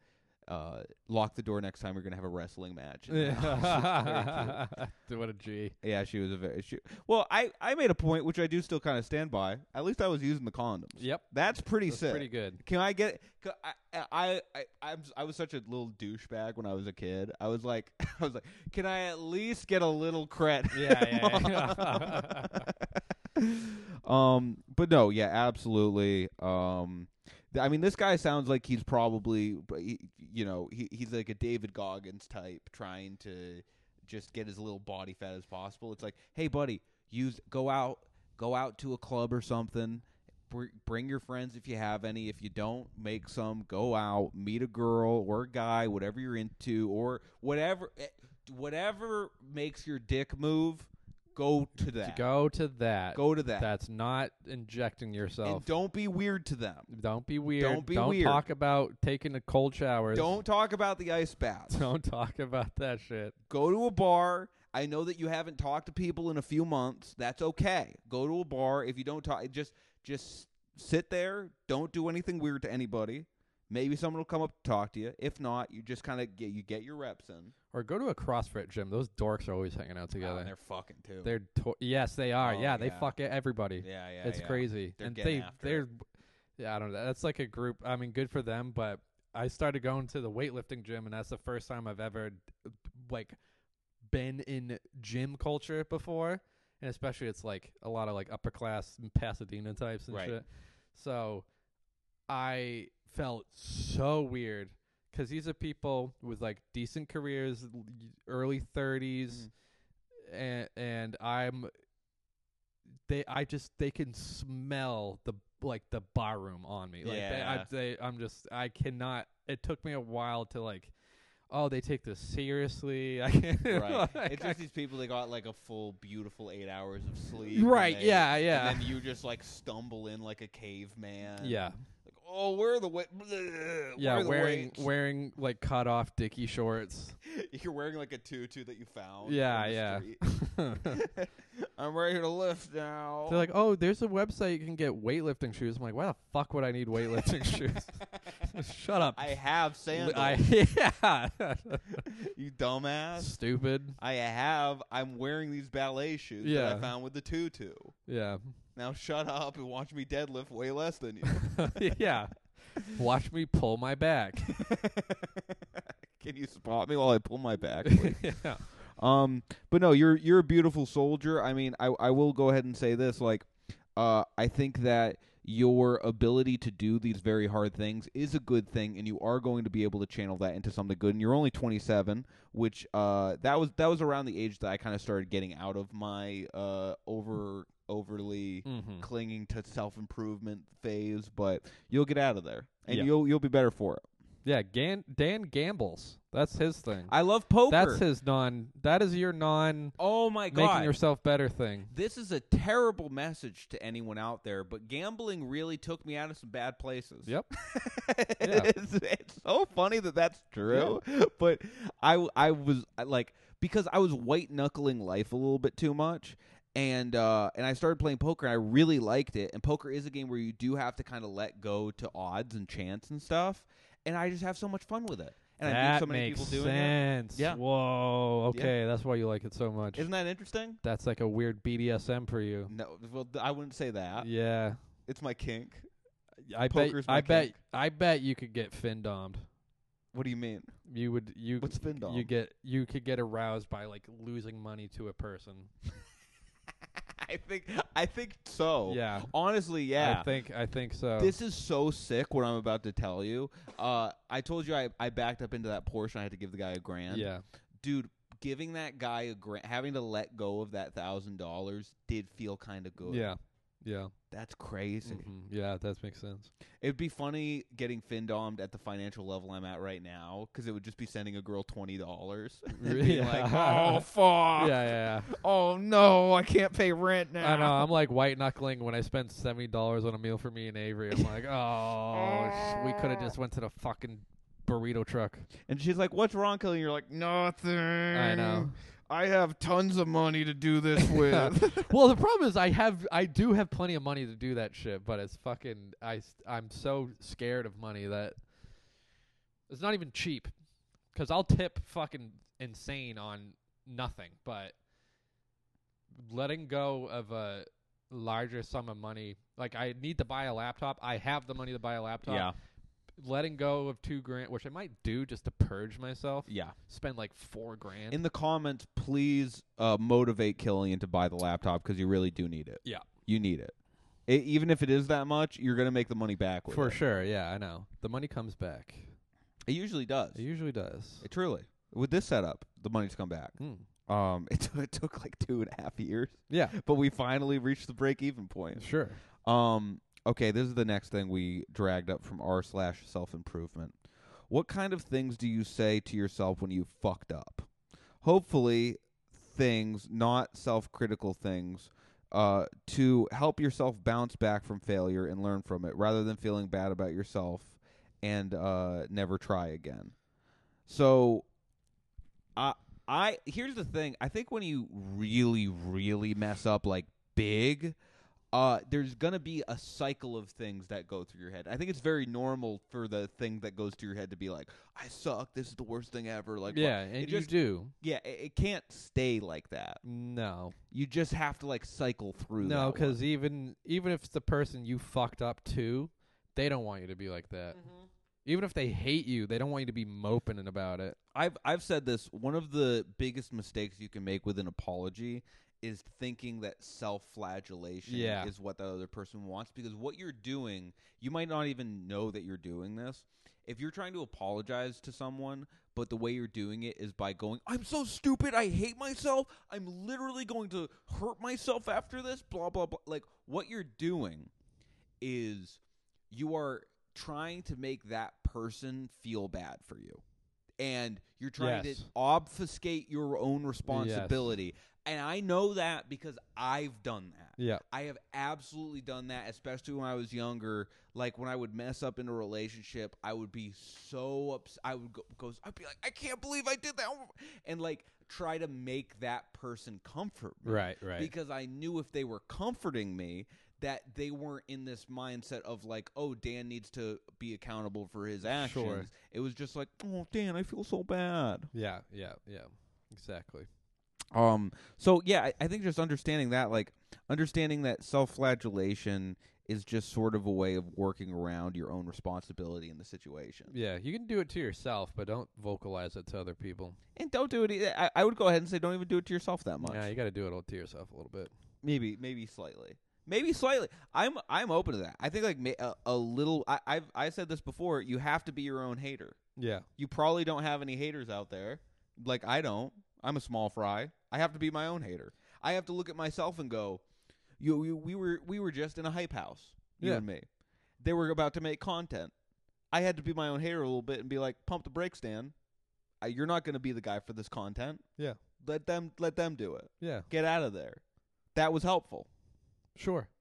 S1: uh, lock the door next time we're gonna have a wrestling match. in the house."
S2: What a G.
S1: Yeah, she was a very. She, well, I I made a point which I do still kind of stand by. At least I was using the condoms.
S2: Yep.
S1: That's pretty
S2: That's
S1: sick.
S2: pretty good.
S1: Can I get? Can I, I I I I'm, I was such a little douchebag when I was a kid. I was like I was like, can I at least get a little credit?
S2: Yeah, yeah. yeah.
S1: um, but no, yeah, absolutely. Um, th- I mean, this guy sounds like he's probably, he, you know, he he's like a David Goggins type, trying to just get as little body fat as possible. It's like, hey, buddy, use go out, go out to a club or something. Br- bring your friends if you have any. If you don't, make some. Go out, meet a girl or a guy, whatever you're into, or whatever, eh, whatever makes your dick move. Go to that.
S2: To go to that.
S1: Go to that.
S2: That's not injecting yourself.
S1: And don't be weird to them.
S2: Don't be weird.
S1: Don't be
S2: don't
S1: weird.
S2: talk about taking a cold shower.
S1: Don't talk about the ice baths.
S2: Don't talk about that shit.
S1: Go to a bar. I know that you haven't talked to people in a few months. That's okay. Go to a bar. If you don't talk, just just sit there. Don't do anything weird to anybody. Maybe someone will come up to talk to you. If not, you just kind of get you get your reps in.
S2: Or go to a CrossFit gym. Those dorks are always hanging out
S1: Oh,
S2: together.
S1: and they're fucking too.
S2: They're to- yes, they are.
S1: Oh,
S2: yeah, they
S1: yeah.
S2: fuck everybody.
S1: yeah, yeah.
S2: it's
S1: yeah.
S2: crazy.
S1: They're
S2: and
S1: getting
S2: they
S1: after
S2: they're
S1: it.
S2: yeah, I don't know. That's like a group. I mean, good for them, but I started going to the weightlifting gym, and that's the first time I've ever like been in gym culture before, and especially it's like a lot of like upper class Pasadena types and
S1: Right.
S2: shit. So I felt so weird because these are people with like decent careers, l- early thirties,
S1: Mhm.
S2: and and I'm they I just they can smell the like the bar room on me. Like they, I,
S1: Yeah.
S2: they I'm just I cannot. It took me a while to like. Oh, they take this seriously. I can't,
S1: Right.
S2: like,
S1: It's
S2: I-
S1: just these people that got like a full, beautiful eight hours of sleep.
S2: right.
S1: and they-
S2: Yeah. Yeah.
S1: And then you just like stumble in like a caveman.
S2: yeah.
S1: Like, oh, where are the weight? Where
S2: Yeah.
S1: are the
S2: Wearing
S1: weights?
S2: wearing like cut off dicky shorts.
S1: You're wearing like a tutu that you found.
S2: Yeah,
S1: on the
S2: yeah.
S1: street. I'm ready to lift now.
S2: They're like, oh, there's a website you can get weightlifting shoes. I'm like, why the fuck would I need weightlifting shoes? Shut up.
S1: I have sandals.
S2: I yeah.
S1: You dumbass.
S2: Stupid.
S1: I have. I'm wearing these ballet shoes that I
S2: Yeah.
S1: found with the tutu.
S2: Yeah.
S1: Now shut up and watch me deadlift way less than you.
S2: yeah. Watch me pull my back.
S1: Can you spot me while I pull my back? please?
S2: yeah.
S1: Um, but no, you're you're a beautiful soldier. I mean, I I will go ahead and say this. Like, uh, I think that your ability to do these very hard things is a good thing, and you are going to be able to channel that into something good. And you're only twenty-seven, which uh, that was that was around the age that I kind of started getting out of my uh over overly
S2: Mm-hmm.
S1: clinging to self improvement phase. But you'll get out of there, and
S2: Yeah.
S1: you'll you'll be better for it.
S2: Yeah. Gan- Dan gambles. That's his thing.
S1: I love poker.
S2: That's his non. That is your non
S1: oh my god!
S2: making yourself better thing.
S1: This is a terrible message to anyone out there, but gambling really took me out of some bad places.
S2: Yep.
S1: it's, it's so funny that that's true, but I, I was I, like, because I was white knuckling life a little bit too much, and uh, and I started playing poker, and I really liked it. And poker is a game where you do have to kind of let go to odds and chance and stuff, and I just have so much fun with it. And I
S2: that
S1: meet so many
S2: makes
S1: people doing it.
S2: sense.
S1: Yeah.
S2: Whoa. Okay, that's why you like it so much.
S1: Isn't that interesting?
S2: That's like a weird B D S M for you.
S1: No, well, th- I wouldn't say that.
S2: Yeah.
S1: It's my kink.
S2: I bet.
S1: Poker's my
S2: I bet.
S1: kink.
S2: I bet you could get fin domed.
S1: What do you mean?
S2: You would. You.
S1: What's fin dom?
S2: You get. You could get aroused by like losing money to a person.
S1: I think I think so.
S2: Yeah.
S1: Honestly, yeah.
S2: I think. I think so.
S1: This is so sick what I'm about to tell you. Uh, I told you I, I backed up into that Porsche and I had to give the guy a grand.
S2: Yeah.
S1: Dude, giving that guy a grand, having to let go of that thousand dollars did feel kind of good.
S2: Yeah. Yeah.
S1: That's crazy.
S2: Mhm. Yeah. That makes sense.
S1: It'd be funny getting fin-domed at the financial level I'm at right now, because it would just be sending a girl twenty dollars. And being
S2: Yeah.
S1: like, oh, fuck.
S2: Yeah. Yeah.
S1: Oh, no, I can't pay rent now.
S2: I know. I'm like white knuckling when I spend seventy dollars on a meal for me and Avery. I'm like, oh, sh- we could have just went to the fucking burrito truck.
S1: And she's like, what's wrong, Kelly? And you're like, nothing.
S2: I know.
S1: I have tons of money to do this with.
S2: Well, the problem is I have I do have plenty of money to do that shit, but it's fucking I I'm so scared of money that It's not even cheap, because I'll tip fucking insane on nothing. But letting go of a larger sum of money, like I need to buy a laptop. I have the money to buy a laptop.
S1: Yeah.
S2: Letting go of two grand, which I might do just to purge myself.
S1: Yeah.
S2: Spend like four grand.
S1: In the comments, please uh, motivate Killian to buy the laptop because you really do need it.
S2: Yeah.
S1: You need it. it. Even if it is that much, you're going to make the money back with
S2: For
S1: it.
S2: sure, yeah, I know. The money comes back.
S1: It usually does.
S2: It usually does.
S1: It truly. With this setup, the money's come back.
S2: Mm.
S1: Um, it, t- it took like two and a half years,
S2: Yeah,
S1: but we finally reached the break-even point.
S2: sure.
S1: Um, okay, this is the next thing we dragged up from r slash self-improvement. What kind of things do you say to yourself when you fucked up? Hopefully things, not self-critical things, uh, to help yourself bounce back from failure and learn from it, rather than feeling bad about yourself and uh, never try again. So, I, I here's the thing. I think when you really, really mess up, like big, uh, there's gonna be a cycle of things that go through your head. I think it's very normal for the thing that goes through your head to be like, "I suck. This is the worst thing ever." Like,
S2: Yeah,
S1: it
S2: and you
S1: just-
S2: do.
S1: Yeah, it, it can't stay like that.
S2: No.
S1: You just have to like cycle through.
S2: No,
S1: that
S2: because
S1: one.
S2: even even if it's the person you fucked up to, they don't want you to be like that. Even if they hate you, they don't want you to be moping about it.
S1: I've I've said this. One of the biggest mistakes you can make with an apology is thinking that self-flagellation
S2: Yeah.
S1: is what the other person wants, because what you're doing, you might not even know that you're doing this. If you're trying to apologize to someone, but the way you're doing it is by going, "I'm so stupid, I hate myself, I'm literally going to hurt myself after this, blah, blah, blah." Like, what you're doing is you are trying to make that person feel bad for you. And you're trying
S2: Yes.
S1: to obfuscate your own responsibility. And I know that because I've done that.
S2: Yeah.
S1: I have absolutely done that, especially when I was younger. Like, when I would mess up in a relationship, I would be so upset. I would go, goes, I'd be like, "I can't believe I did that." And, like, try to make that person comfort me.
S2: Right, right.
S1: Because I knew if they were comforting me, that they weren't in this mindset of like, "Oh, Dan needs to be accountable for his actions."
S2: Sure.
S1: It was just like, "Oh, Dan, I feel so bad."
S2: Yeah, yeah, yeah. Exactly.
S1: Um. So yeah, I, I think just understanding that, like, understanding that self-flagellation is just sort of a way of working around your own responsibility in the situation.
S2: Yeah, you can do it to yourself, but don't vocalize it to other people.
S1: And don't do it. e- I, I would go ahead and say, don't even do it to yourself that much.
S2: Yeah, you got to do it all to yourself a little bit.
S1: Maybe, maybe slightly. Maybe slightly. I'm I'm open to that. I think like ma- a, a little. I, I've I said this before. You have to be your own hater.
S2: Yeah.
S1: You probably don't have any haters out there. Like, I don't. I'm a small fry. I have to be my own hater. I have to look at myself and go, "You, you we were we were just in a hype house, you
S2: Yeah.
S1: and me. They were about to make content. I had to be my own hater a little bit and be like, pump the brakes, Dan. I, you're not going to be the guy for this content.
S2: Yeah.
S1: Let them let them do it.
S2: Yeah.
S1: Get out of there." That was helpful.
S2: Sure.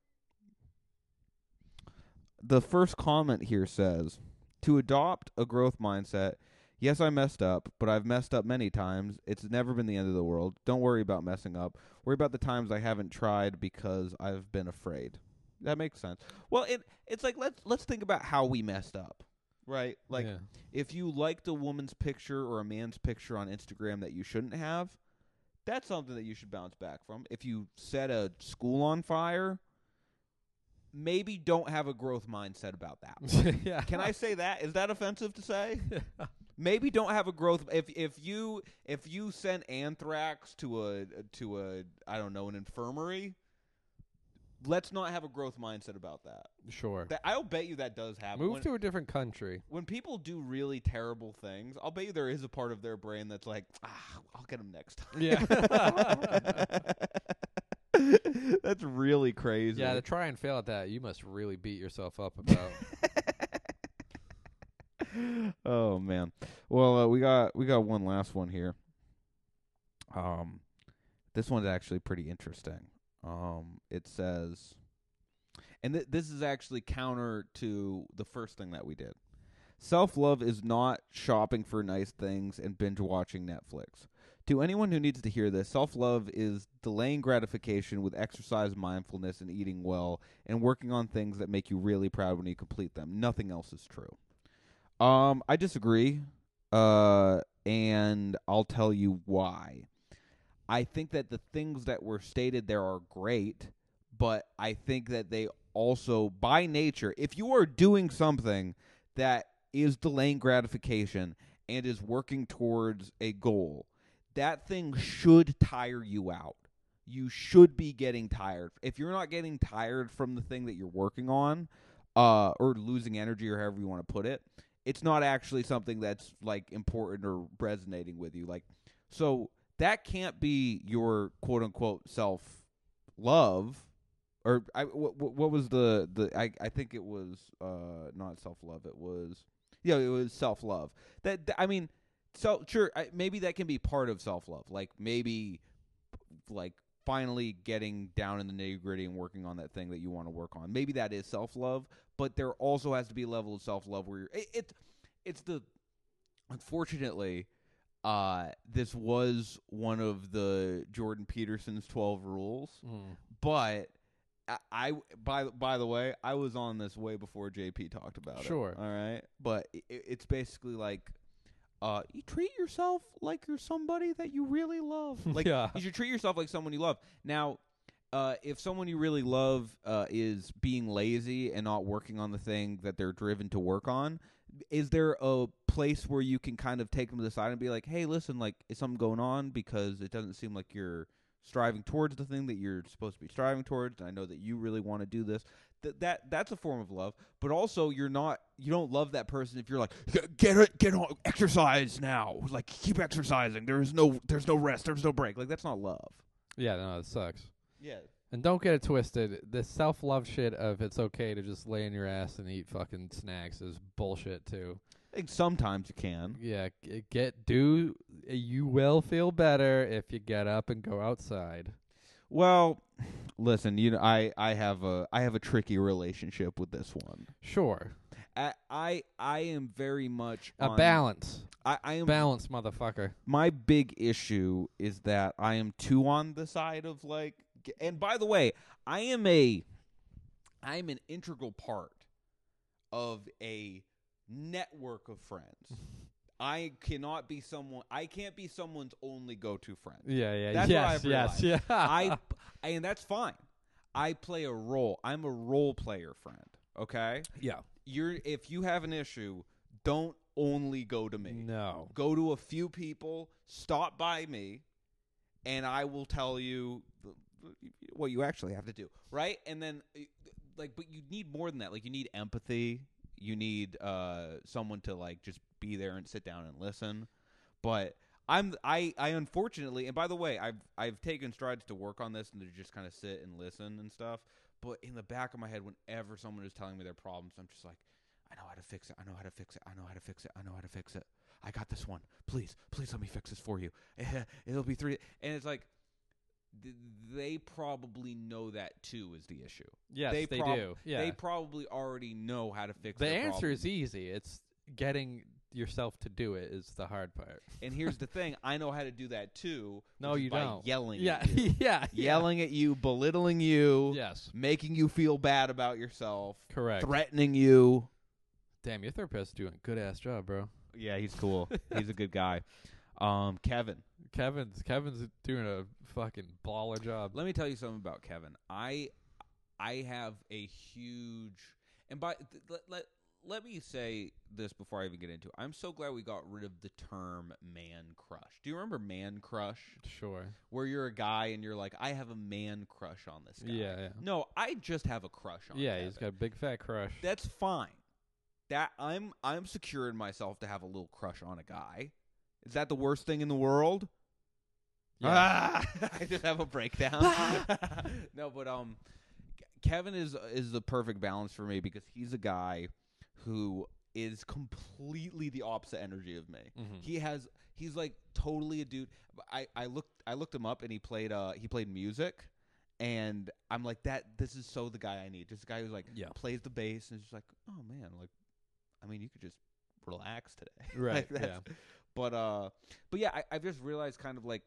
S1: The first comment here says, "To adopt a growth mindset, yes, I messed up, but I've messed up many times. It's never been the end of the world. Don't worry about messing up. Worry about the times I haven't tried because I've been afraid." That makes sense. Well, it it's like, let's let's think about how we messed up, right? Like,
S2: yeah.
S1: if you liked a woman's picture or a man's picture on Instagram that you shouldn't have, that's something that you should bounce back from. If you set a school on fire, maybe don't have a growth mindset about that.
S2: yeah.
S1: Can I say that? Is that offensive to say? Maybe don't have a growth. If if you if you send anthrax to a to a I don't know an infirmary, let's not have a growth mindset about that.
S2: Sure.
S1: That I'll bet you that does happen.
S2: Move
S1: when,
S2: to a different country.
S1: when people do really terrible things, I'll bet you there is a part of their brain that's like, ah, I'll get them next time.
S2: Yeah.
S1: That's really crazy.
S2: Yeah, to try and fail at that, you must really beat yourself up about.
S1: Oh man. Well, uh, we got we got one last one here. Um, this one's actually pretty interesting. Um, it says, and th- this is actually counter to the first thing that we did. Self-love is not shopping for nice things and binge watching Netflix. To anyone who needs to hear this, self-love is delaying gratification with exercise, mindfulness, and eating well, and working on things that make you really proud when you complete them. Nothing else is true. Um, I disagree. Uh, and I'll tell you why. I think that the things that were stated there are great, but I think that they also, by nature, if you are doing something that is delaying gratification and is working towards a goal, that thing should tire you out. You should be getting tired. If you're not getting tired from the thing that you're working on, uh, or losing energy, or however you want to put it, it's not actually something that's like important or resonating with you. Like, so that can't be your quote unquote self love. Or I, what, what was the, the I, I think it was uh, not self love. It was yeah, it was self love. That, that I mean, so sure, I, maybe that can be part of self love. Like maybe like finally getting down in the nitty gritty and working on that thing that you want to work on. Maybe that is self love, but there also has to be a level of self love where you're it, it. It's the unfortunately. Uh, this was one of the Jordan Peterson's twelve rules,
S2: Mm.
S1: but I, I by by the way, I was on this way before J P talked about
S2: Sure.
S1: it. All right, but it, it's basically like, uh, you treat yourself like you're somebody that you really love. Like
S2: Yeah.
S1: you should treat yourself like someone you love. Now, uh, if someone you really love uh, is being lazy and not working on the thing that they're driven to work on, is there a place where you can kind of take them to the side and be like, hey, listen, like, is something going on? Because it doesn't seem like you're striving towards the thing that you're supposed to be striving towards. And I know that you really want to do this. Th- that that's a form of love. But also, you're not, you don't love that person if you're like, get it, get on, exercise now. Like, keep exercising. There's no, there's no rest. There's no break. Like, that's not love.
S2: Yeah, no, it sucks.
S1: Yeah.
S2: And don't get it twisted. This self-love shit of it's okay to just lay in your ass and eat fucking snacks is bullshit too.
S1: I think sometimes you can.
S2: Yeah, g- get do you will feel better if you get up and go outside.
S1: Well, listen, you know, I, I have a I have a tricky relationship with this one.
S2: Sure.
S1: I I, I am very much
S2: A
S1: on,
S2: balance.
S1: I, I am
S2: Balance, motherfucker.
S1: my big issue is that I am too on the side of like. And by the way, I am a I am an integral part of a network of friends. I cannot be someone. I can't be someone's only go-to friend.
S2: Yeah, yeah,
S1: That's
S2: yes,
S1: what I've
S2: yes,
S1: realized.
S2: yeah.
S1: I and that's fine. I play a role. I'm a role player friend. Okay.
S2: yeah.
S1: You're if you have an issue, don't only go to me.
S2: No.
S1: Go to a few people. Stop by me, and I will tell you what you actually have to do. Right, and then like, but you need more than that. Like, you need empathy. You need uh, someone to like just be there and sit down and listen. But I'm I, I unfortunately, and by the way, I've I've taken strides to work on this and to just kind of sit and listen and stuff. But in the back of my head, whenever someone is telling me their problems, I'm just like, I know how to fix it. I know how to fix it. I know how to fix it. I know how to fix it. I got this one. Please, please let me fix this for you. It'll be three. And it's like, they probably know that too is the issue.
S2: Yes,
S1: they,
S2: they
S1: prob-
S2: do. Yeah.
S1: They probably already know how to fix
S2: the
S1: their
S2: answer
S1: problem.
S2: is easy. It's getting yourself to do it is the hard part.
S1: And here's the thing: I know how to do that too.
S2: No,
S1: which is
S2: you
S1: by
S2: don't.
S1: Yelling,
S2: Yeah,
S1: at you.
S2: yeah,
S1: yelling at you, belittling you,
S2: Yes,
S1: making you feel bad about yourself,
S2: correct.
S1: threatening you.
S2: Damn, your therapist's doing a good ass job, bro.
S1: Yeah, he's cool. He's a good guy. Um, Kevin.
S2: Kevin's Kevin's doing a fucking baller job.
S1: Let me tell you something about Kevin. I I have a huge and by th- let, let let me say this before I even get into it. I'm so glad we got rid of the term man crush. Do you remember man crush?
S2: Sure.
S1: Where you're a guy and you're like, I have a man crush on this guy.
S2: Yeah, yeah.
S1: No, I just have a crush on
S2: Yeah,
S1: Kevin.
S2: he's got a big fat crush.
S1: That's fine. That I'm I'm secure in myself to have a little crush on a guy. Is that the worst thing in the world?
S2: Yeah.
S1: Ah, I just have a breakdown. No, but um, Kevin is is the perfect balance for me because he's a guy who is completely the opposite energy of me.
S2: Mhm.
S1: He has he's like totally a dude. I, I looked I looked him up and he played uh he played music, and I'm like that. This is so the guy I need. Just a guy who's like
S2: Yeah.
S1: plays the bass and is just like, oh man, like I mean you could just relax today,
S2: Right,
S1: Like, that's-
S2: yeah.
S1: But uh, but yeah, I, I've just realized kind of like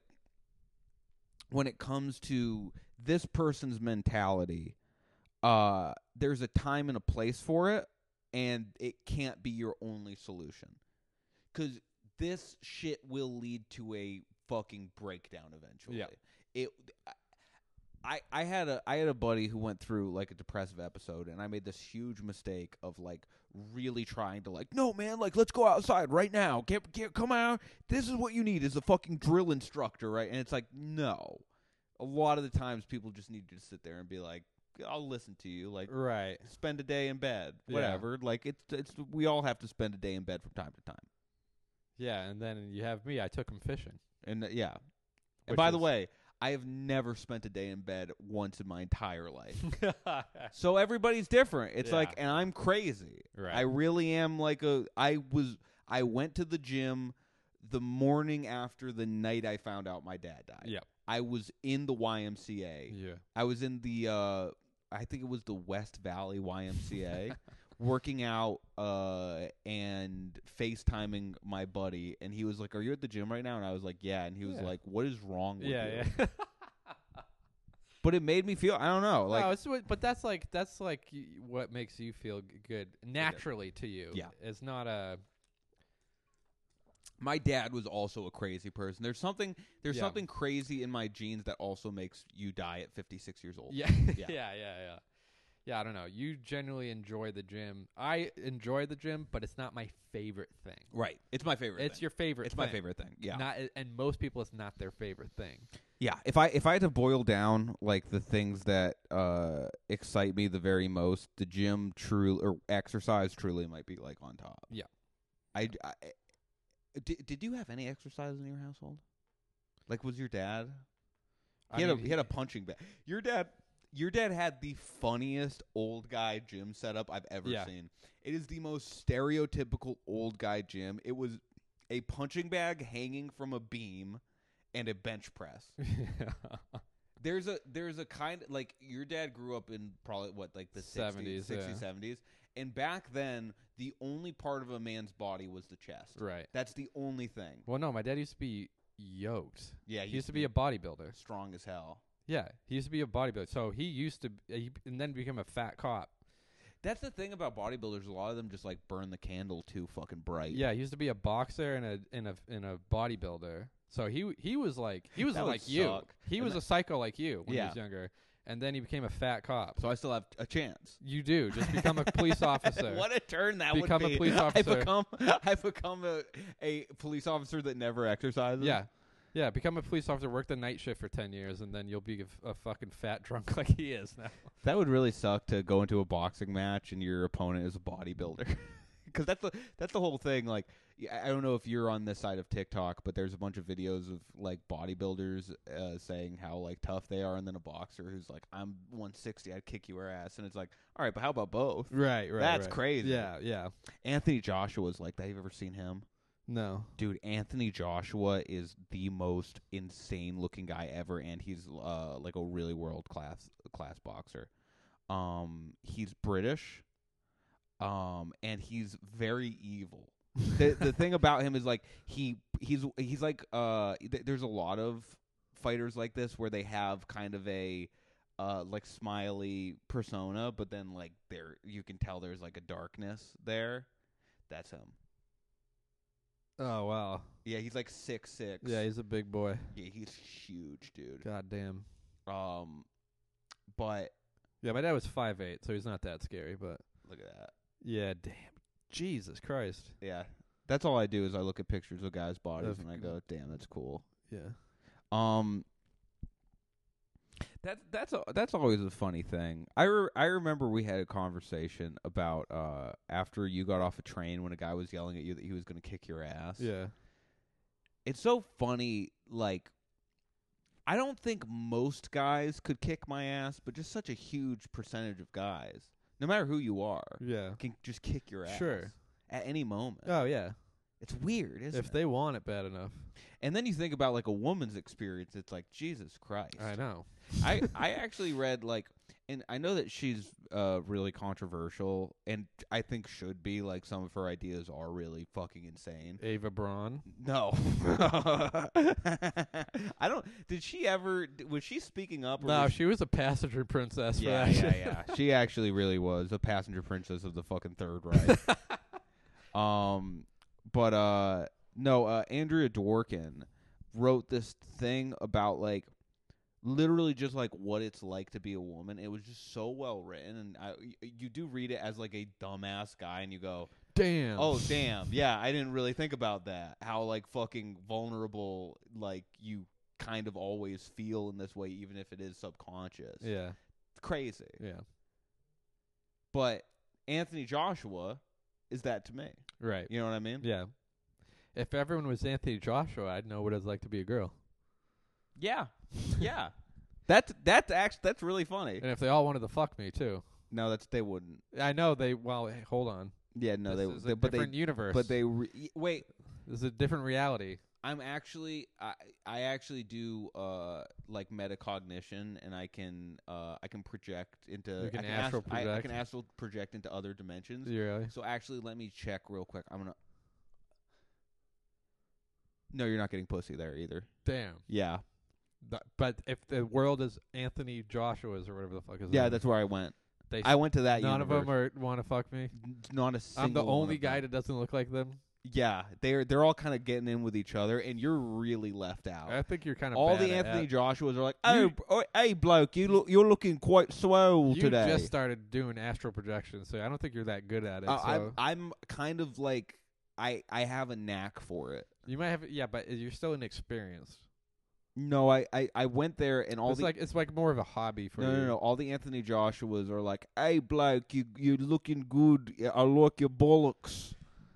S1: when it comes to this person's mentality, uh, there's a time and a place for it, and it can't be your only solution. Because this shit will lead to a fucking breakdown eventually.
S2: Yeah.
S1: It. I, I had a I had a buddy who went through like a depressive episode, and I made this huge mistake of like really trying to like, no man, like let's go outside right now. Get, get come out. This is what you need is a fucking drill instructor, right? And it's like, no. A lot of the times people just need to sit there and be like, I'll listen to you. Like,
S2: right.
S1: Spend a day in bed,
S2: Yeah.
S1: whatever. Like it's it's we all have to spend a day in bed from time to time.
S2: Yeah, and then you have me. I took him fishing.
S1: And uh, yeah. And
S2: Which
S1: by the
S2: is-
S1: way, I have never spent a day in bed once in my entire life. So everybody's different. It's
S2: Yeah.
S1: like, and I'm crazy.
S2: Right.
S1: I really am like a, I was, I went to the gym the morning after the night I found out my dad died.
S2: Yep.
S1: I was in the Y M C A.
S2: Yeah.
S1: I was in the, uh, I think it was the West Valley Y M C A. Working out uh, and FaceTiming my buddy, and he was like, "Are you at the gym right now?" And I was like, "Yeah." And he was
S2: Yeah.
S1: like, "What is wrong with
S2: Yeah,
S1: you?"
S2: yeah.
S1: But it made me feel, I don't know, like
S2: no, it's what, but that's like that's like y- what makes you feel g- good naturally to you.
S1: Yeah.
S2: It's not a
S1: my dad was also a crazy person. There's something there's
S2: Yeah.
S1: something crazy in my genes that also makes you die at fifty-six years old.
S2: yeah.
S1: Yeah.
S2: yeah, yeah, yeah. Yeah, I don't know. You generally enjoy the gym. I enjoy the gym, but it's not my favorite thing.
S1: Right. It's my favorite
S2: It's
S1: thing.
S2: your favorite
S1: It's
S2: thing.
S1: my favorite thing. Yeah.
S2: Not and most people it's not their favorite thing.
S1: Yeah, if I if I had to boil down like the things that uh, excite me the very most, the gym, true or exercise, truly might be like on top.
S2: Yeah.
S1: I, I did. Did you have any exercise in your household? Like, was your dad?
S2: I
S1: He had
S2: mean,
S1: a he had a punching bag. Your dad. Your dad had the funniest old guy gym setup I've ever
S2: Yeah.
S1: seen. It is the most stereotypical old guy gym. It was a punching bag hanging from a beam and a bench press. There's a there's a kind like your dad grew up in probably what like the
S2: seventies,
S1: sixties, sixties,
S2: yeah.
S1: seventies, and back then the only part of a man's body was the chest.
S2: Right.
S1: That's the only thing.
S2: Well, no, my dad used to be yoked.
S1: Yeah,
S2: He used to be a bodybuilder.
S1: strong as hell.
S2: Yeah, he used to be a bodybuilder. So he used to, uh, he, and then became a fat cop.
S1: That's the thing about bodybuilders. A lot of them just like burn the candle too fucking bright.
S2: Yeah, he used to be a boxer and a and a and a bodybuilder. So he he was like he was
S1: That would
S2: like you.
S1: suck.
S2: He
S1: And
S2: was
S1: that-
S2: a psycho like you when he
S1: Yeah.
S2: was younger, and then he became a fat cop.
S1: So I still have a chance.
S2: You do just become a police officer.
S1: What a turn that
S2: Become a
S1: would be.
S2: police
S1: I
S2: officer.
S1: become I become a, a police officer that never exercises.
S2: Yeah, yeah. Become a police officer. Work the night shift for ten years, and then you'll be a, f- a fucking fat drunk like he is now.
S1: That would really suck to go into a boxing match and your opponent is a bodybuilder. Because that's the that's the whole thing. Like, I I don't know if you're on this side of TikTok, but there's a bunch of videos of like bodybuilders uh, saying how like tough they are, and then a boxer who's like, "I'm one sixty, I'd kick your ass," and it's like, all right, but how about both?
S2: Right, right.
S1: That's
S2: right.
S1: crazy.
S2: Yeah, yeah.
S1: Anthony Joshua's like that. Have you ever seen him?
S2: No.
S1: Dude, Anthony Joshua is the most insane looking guy ever, and he's uh like a really world class class boxer. Um, he's British, um, and he's very evil. the the thing about him is like he he's he's like uh th- there's a lot of fighters like this where they have kind of a uh like smiley persona, but then like there you can tell there's like a darkness there. That's him.
S2: Oh wow.
S1: Yeah, he's like six six.
S2: Yeah, he's a big boy.
S1: Yeah, he's huge, dude.
S2: God damn.
S1: Um, but
S2: Yeah, my dad was five eight, so he's not that scary. But
S1: look at that.
S2: yeah, damn. Jesus Christ.
S1: Yeah, that's all I do is I look at pictures of guys' bodies
S2: Of
S1: and I
S2: g-
S1: go, "Damn, that's cool."
S2: Yeah.
S1: Um, that's that's a, that's always a funny thing. I re- I remember we had a conversation about uh after you got off a train when a guy was yelling at you that he was going to kick your ass.
S2: Yeah.
S1: It's so funny, like, I don't think most guys could kick my ass, but just such a huge percentage of guys, no matter who you are,
S2: Yeah.
S1: can just kick your ass.
S2: Sure.
S1: At any moment.
S2: Oh yeah.
S1: It's weird, isn't
S2: If
S1: it?
S2: they want it bad enough.
S1: And then you think about, like, a woman's experience, it's like, Jesus Christ.
S2: I know.
S1: I, I actually read, like, and I know that she's uh really controversial, and I think should be. Like, some of her ideas are really fucking insane.
S2: Ava Braun.
S1: No, I don't. Did she ever? Was she speaking up? Or
S2: No,
S1: was
S2: she was a passenger princess. For
S1: yeah,
S2: that
S1: yeah,
S2: shit.
S1: yeah. She actually really was a passenger princess of the fucking Third Reich. um, but uh, no, uh, Andrea Dworkin wrote this thing about like. Literally just like what it's like to be a woman. It was just so well written, and I, you do read it as like a dumbass guy, and you go,
S2: Damn.
S1: "Oh damn, yeah, I didn't really think about that. How like fucking vulnerable, like you kind of always feel in this way, even if it is subconscious.
S2: Yeah.
S1: It's crazy.
S2: Yeah.
S1: But Anthony Joshua is that to me.
S2: Right.
S1: You know what I mean?
S2: Yeah. If everyone was Anthony Joshua, I'd know what it's like to be a girl.
S1: Yeah, yeah. That's that's actually that's really funny.
S2: And if they all wanted to fuck me too.
S1: No, that's they wouldn't.
S2: I know they. Well, hey, hold on.
S1: Yeah, no,
S2: this
S1: they.
S2: is
S1: they
S2: a
S1: but
S2: different
S1: they.
S2: universe.
S1: But they. Re- wait.
S2: This is a different reality.
S1: I'm actually. I I actually do uh like metacognition, and I can uh I can project into.
S2: You can
S1: I can
S2: astral
S1: ast- I, I
S2: project.
S1: can astral project into other dimensions.
S2: You really?
S1: So actually, let me check real quick. I'm gonna. No, you're not getting pussy there either.
S2: Damn.
S1: Yeah.
S2: Th- But if the world is Anthony Joshua's or whatever the fuck is
S1: Yeah,
S2: name,
S1: that's where I went.
S2: they
S1: I went to that.
S2: none
S1: universe.
S2: of them are want to fuck me.
S1: Not a single.
S2: I'm the
S1: one
S2: only
S1: of them.
S2: guy that doesn't look like them.
S1: Yeah, they're they're all kind of getting in with each other, and you're really left out.
S2: I think you're kind of
S1: all
S2: bad
S1: the
S2: at
S1: Anthony
S2: it.
S1: Joshuas are like, oh,
S2: You-
S1: b- oh, hey bloke, you look you're looking quite swell
S2: You
S1: today.
S2: just started doing astral projection, so I don't think you're that good at it.
S1: Uh,
S2: so
S1: I'm I'm kind of like I I have a knack for it.
S2: you might have, yeah, but you're still inexperienced.
S1: No, I, I, I went there and all
S2: It's
S1: the
S2: like it's like more of a hobby for
S1: no,
S2: you.
S1: no no all the Anthony Joshuas are like, hey bloke, you you looking good. Yeah, I like your bollocks.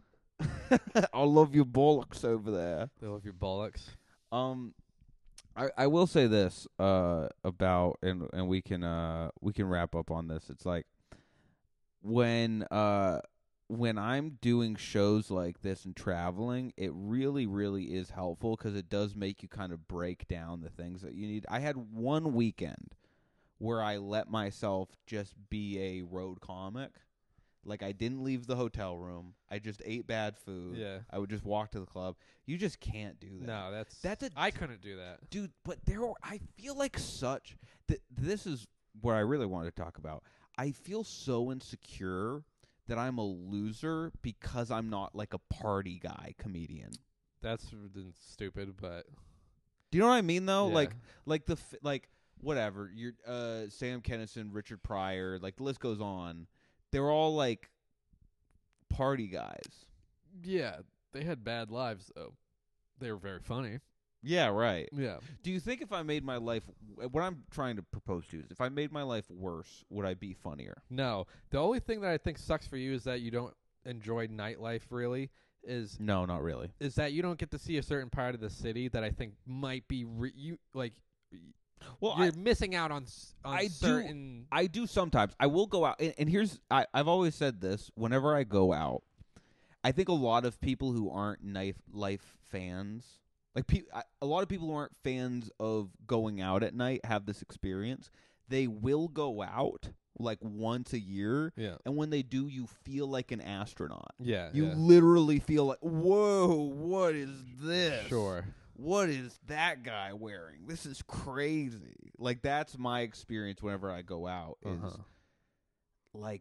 S1: I love your bollocks over there.
S2: They love your bollocks.
S1: Um, I I will say this uh about and and we can uh we can wrap up on this. It's like when uh when I'm doing shows like this and traveling, it really really is helpful because it does make you kind of break down the things that you need. I had one weekend where I let myself just be a road comic. Like, I didn't leave the hotel room. I just ate bad food.
S2: Yeah.
S1: I would just walk to the club. You just can't do that.
S2: No, that's
S1: That's a
S2: I couldn't do that.
S1: Dude, but there are, I feel like such th- this is what I really wanted to talk about. I feel so insecure that I'm a loser because I'm not like a party guy comedian.
S2: That's r- stupid, but
S1: Do you know what I mean though?
S2: Yeah.
S1: Like like the f- like whatever. You're uh Sam Kinison, Richard Pryor, like the list goes on. They're all like party guys.
S2: yeah, they had bad lives though. They were very funny.
S1: Yeah, right.
S2: Yeah.
S1: Do you think if I made my life, what I'm trying to propose to you is, if I made my life worse, would I be funnier?
S2: No, the only thing that I think sucks for you is that you don't enjoy nightlife really. Is
S1: No, not really.
S2: is that you don't get to see a certain part of the city that I think might be re- you like.
S1: Well,
S2: you're
S1: I,
S2: missing out on s- on
S1: I do-
S2: certain.
S1: I do sometimes. I will go out, and, and here's I, I've always said this. Whenever I go out, I think a lot of people who aren't knife life fans, like pe- I, a lot of people who aren't fans of going out at night, have this experience. They will go out like once a year,
S2: Yeah.
S1: and when they do, you feel like an astronaut.
S2: Yeah.
S1: You
S2: yeah.
S1: literally feel like, whoa, what is this?
S2: Sure.
S1: What is that guy wearing? This is crazy. Like, that's my experience whenever I go out. Is
S2: Uh-huh.
S1: like,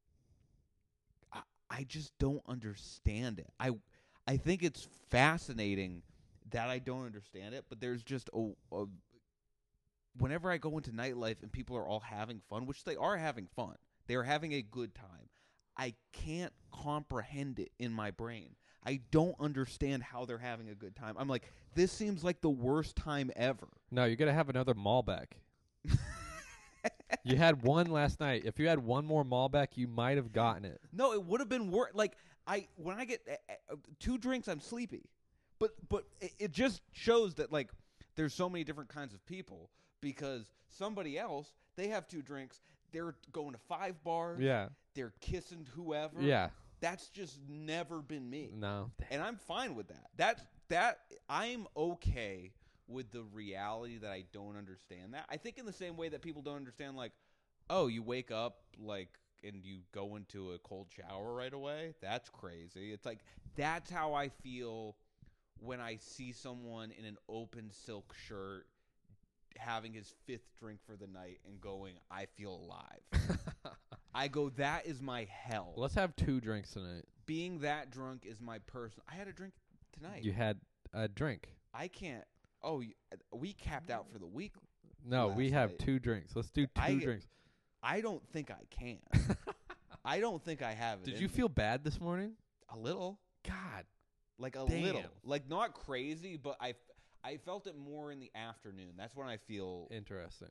S1: I, I just don't understand it. I I think it's fascinating that I don't understand it, but there's just a, a whenever I go into nightlife and people are all having fun, which they are having fun. They are having a good time. I can't comprehend it in my brain. I don't understand how they're having a good time. I'm like, this seems like the worst time ever.
S2: No, you got to have another Malbec. You had one last night. If you had one more Malbec, you might have gotten it.
S1: No, it would have been worse. Like, I when I get uh, uh, two drinks, I'm sleepy. But but it, it just shows that, like, there's so many different kinds of people, because somebody else, they have two drinks, they're going to five bars,
S2: Yeah.
S1: they're kissing whoever.
S2: Yeah.
S1: That's just never been me.
S2: No.
S1: And I'm fine with that. That's that I'm okay with the reality that I don't understand that. I think in the same way that people don't understand, like, Oh, you wake up like and you go into a cold shower right away? That's crazy. It's like that's how I feel when I see someone in an open silk shirt having his fifth drink for the night and going, I feel alive. I go, that is my hell.
S2: Let's have two drinks tonight.
S1: Being that drunk is my personal. I had a drink tonight.
S2: You had a drink.
S1: I can't. Oh, we capped out for the week.
S2: No, we have
S1: night.
S2: two drinks. Let's do two
S1: I,
S2: drinks.
S1: I don't think I can. I don't think I have it.
S2: Did
S1: in
S2: you
S1: me.
S2: feel bad this morning?
S1: A little.
S2: God.
S1: Like a
S2: Damn.
S1: little. Like not crazy, but I, I felt it more in the afternoon. That's when I feel.
S2: Interesting.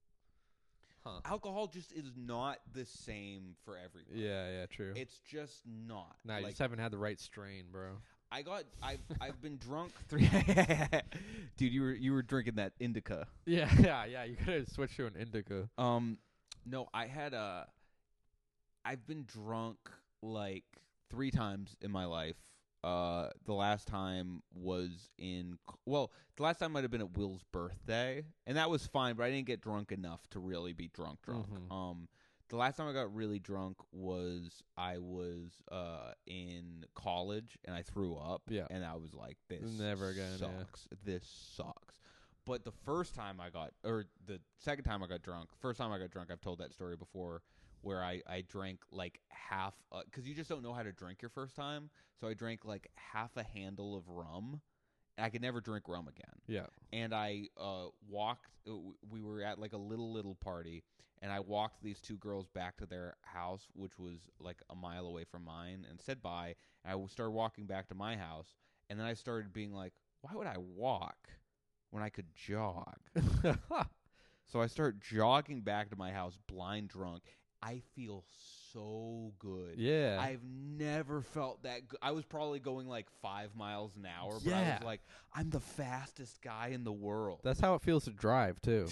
S2: Huh.
S1: Alcohol just is not the same for everyone.
S2: Yeah, yeah, true.
S1: It's just not.
S2: Nah, you
S1: like,
S2: just haven't had the right strain, bro.
S1: I got. I've. I've been drunk three. Dude, you were you were drinking that indica.
S2: Yeah, yeah, yeah. You could have switched to an indica.
S1: Um, no, I had a. I've been drunk like three times in my life. Uh, the last time was in. Well, the last time might have been at Will's birthday, and that was fine. But I didn't get drunk enough to really be drunk. Drunk.
S2: Mhm.
S1: Um. The last time I got really drunk was I was uh, in college and I threw up.
S2: Yeah.
S1: And I was like, this
S2: Never again, yeah.
S1: sucks. This sucks. But the first time I got, or the second time I got drunk, first time I got drunk, I've told that story before, where I, I drank like half, because you just don't know how to drink your first time. So I drank like half a handle of rum. And I could never drink rum again.
S2: Yeah.
S1: And I uh, walked, uh, we were at like a little, little party. And I walked these two girls back to their house, which was like a mile away from mine, and said bye. And I started walking back to my house. And then I started being like, why would I walk when I could jog? So I start jogging back to my house blind drunk. I feel so good.
S2: Yeah.
S1: I've never felt that good. I was probably going like five miles an hour, but I
S2: Yeah.
S1: was like, I'm the fastest guy in the world.
S2: That's how it feels to drive, too.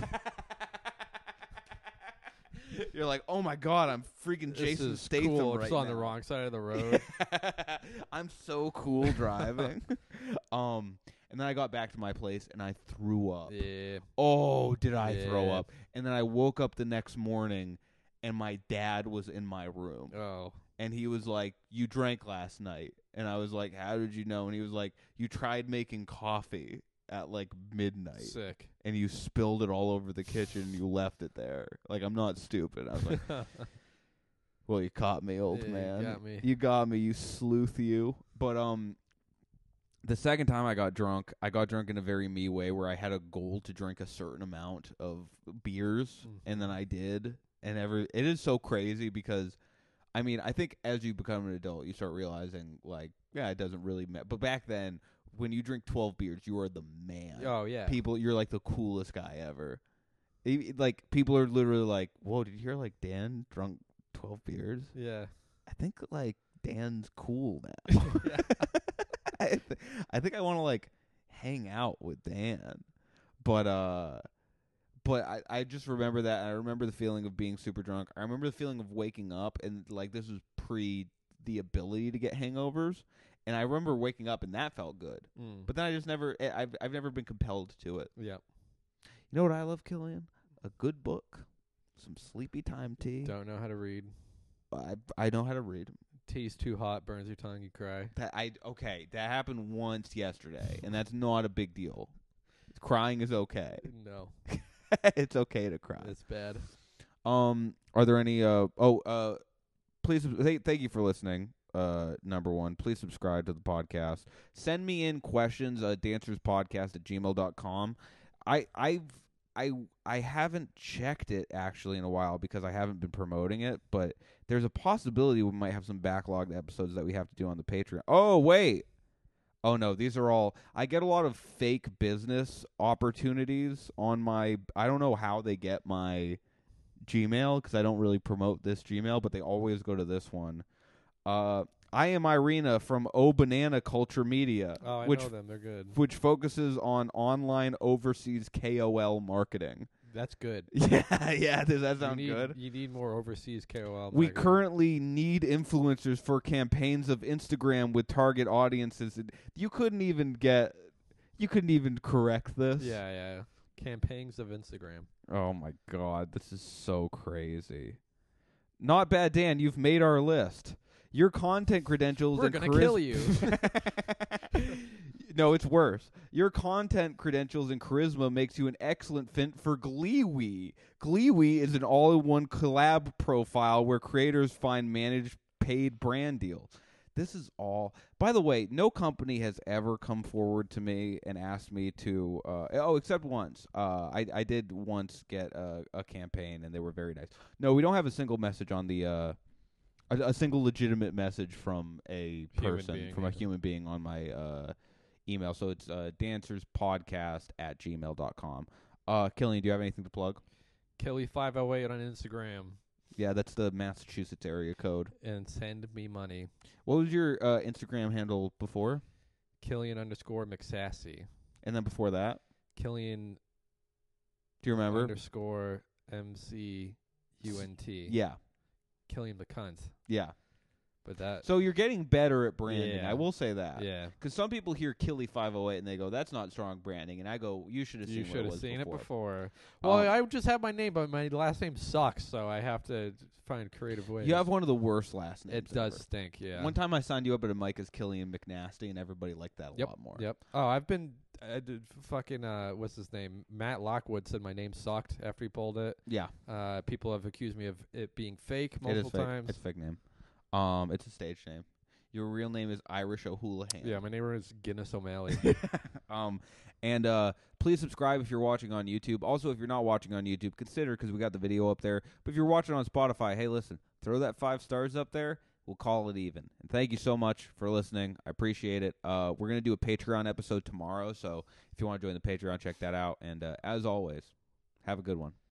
S1: You're like, oh my god, I'm freaking Jason
S2: this is
S1: Statham
S2: cool.
S1: right
S2: Just on
S1: now.
S2: the wrong side of the road.
S1: I'm so cool driving. um, and then I got back to my place and I threw up.
S2: Yeah.
S1: Oh, did I throw
S2: Yeah.
S1: up? And then I woke up the next morning and my dad was in my room.
S2: Oh.
S1: And he was like, you drank last night. And I was like, how did you know? And he was like, you tried making coffee at like midnight.
S2: Sick.
S1: And you spilled it all over the kitchen and you left it there. Like, I'm not stupid. I was like, well, you caught me, old
S2: Yeah,
S1: man.
S2: you got me.
S1: You got me, you sleuth, you. But um, the second time I got drunk, I got drunk in a very me way where I had a goal to drink a certain amount of beers,
S2: Mhm.
S1: and then I did. And every it is so crazy because, I mean, I think as you become an adult, you start realizing, like, yeah, it doesn't really matter. But back then, when you drink twelve beers, you are the man.
S2: Oh, yeah.
S1: People, you're like the coolest guy ever. It- like, people are literally like, whoa, did you hear, like, Dan drunk twelve beers?
S2: Yeah.
S1: I think, like, Dan's cool now. I, th- I think I want to, like, hang out with Dan. But, uh... But I, I just remember that. I remember the feeling of being super drunk. I remember the feeling of waking up, and, like, this was pre the ability to get hangovers. And I remember waking up, and that felt good.
S2: Mm.
S1: But then I just never, I've I've never been compelled to it.
S2: Yeah.
S1: You know what I love, Killian? A good book, some sleepy time tea.
S2: Don't know how to read.
S1: I I know how to read.
S2: Tea's too hot, burns your tongue, you cry.
S1: That I okay. That happened once yesterday, and that's not a big deal. Crying is okay.
S2: No.
S1: It's okay to cry.
S2: It's bad.
S1: Um, are there any? Uh oh. Uh, please. Th- thank you for listening. Uh, number one, please subscribe to the podcast. Send me in questions. Uh, dancerspodcast at gmail dot com. I I've I I haven't checked it actually in a while because I haven't been promoting it. But there's a possibility we might have some backlogged episodes that we have to do on the Patreon. Oh wait. Oh no, these are all. I get a lot of fake business opportunities on my. I don't know how they get my Gmail because I don't really promote this Gmail, but they always go to this one. Uh, I am Irina from O Banana Culture Media,
S2: Oh, I
S1: which
S2: know them. They're good.
S1: which focuses on online overseas K O L marketing.
S2: That's good.
S1: Yeah, yeah. Does that
S2: You
S1: sound
S2: need,
S1: good?
S2: You need more overseas K O L.
S1: We
S2: marketing.
S1: currently need influencers for campaigns of Instagram with target audiences. You couldn't even get, you couldn't even correct this.
S2: Yeah, yeah. Campaigns of Instagram.
S1: Oh my God, this is so crazy. Not bad, Dan. You've made our list. Your content credentials
S2: We're
S1: and
S2: gonna
S1: charis-
S2: kill you.
S1: No, it's worse. Your content credentials and charisma makes you an excellent fit for Gleewee. Gleewee is an all-in-one collab profile where creators find managed paid brand deals. This is all. By the way, no company has ever come forward to me and asked me to. Uh, oh, except once. Uh, I I did once get a, a campaign, and they were very nice. No, we don't have a single message on the. Uh, a, a single legitimate message from a
S2: Human
S1: person,
S2: being,
S1: from a
S2: yeah.
S1: human being on my uh, email. So it's uh, dancerspodcast at gmail dot com. Uh, Killian, do you have anything to plug?
S2: Kelly five oh eight on Instagram.
S1: Yeah, that's the Massachusetts area code.
S2: And send me money.
S1: What was your uh, Instagram handle before?
S2: Killian underscore McSassy.
S1: And then before that?
S2: Killian
S1: Do you remember?
S2: underscore M C U N T.
S1: Yeah.
S2: Killian the cunt.
S1: Yeah.
S2: But that.
S1: So you're getting better at branding.
S2: Yeah.
S1: I will say that.
S2: Yeah.
S1: Because some people hear Killy five oh eight and they go, that's not strong branding. And I go, you should have seen
S2: You
S1: what
S2: should
S1: it
S2: have
S1: was
S2: seen
S1: before.
S2: it before. Well,
S1: Um,
S2: I just have my name, but my last name sucks, so I have to find creative ways.
S1: You have one of the worst last names
S2: It does
S1: ever.
S2: stink, yeah.
S1: One time I signed you up at a mic as Killian McNasty, and everybody liked that a
S2: Yep,
S1: lot more.
S2: Yep. Oh, I've been. I did fucking. Uh, what's his name? Matt Lockwood said my name sucked after he pulled it.
S1: Yeah.
S2: Uh, people have accused me of it being fake
S1: It is
S2: multiple
S1: fake.
S2: times.
S1: It's a fake name. Um, it's a stage name. Your real name is Irish O'Houlihan.
S2: Yeah, my neighbor is Guinness O'Malley.
S1: um, and uh, please subscribe if you're watching on YouTube. Also, if you're not watching on YouTube, consider, because we got the video up there. But if you're watching on Spotify, hey, listen, throw that five stars up there. We'll call it even. And thank you so much for listening. I appreciate it. Uh, we're going to do a Patreon episode tomorrow, so if you want to join the Patreon, check that out. And uh, as always, have a good one.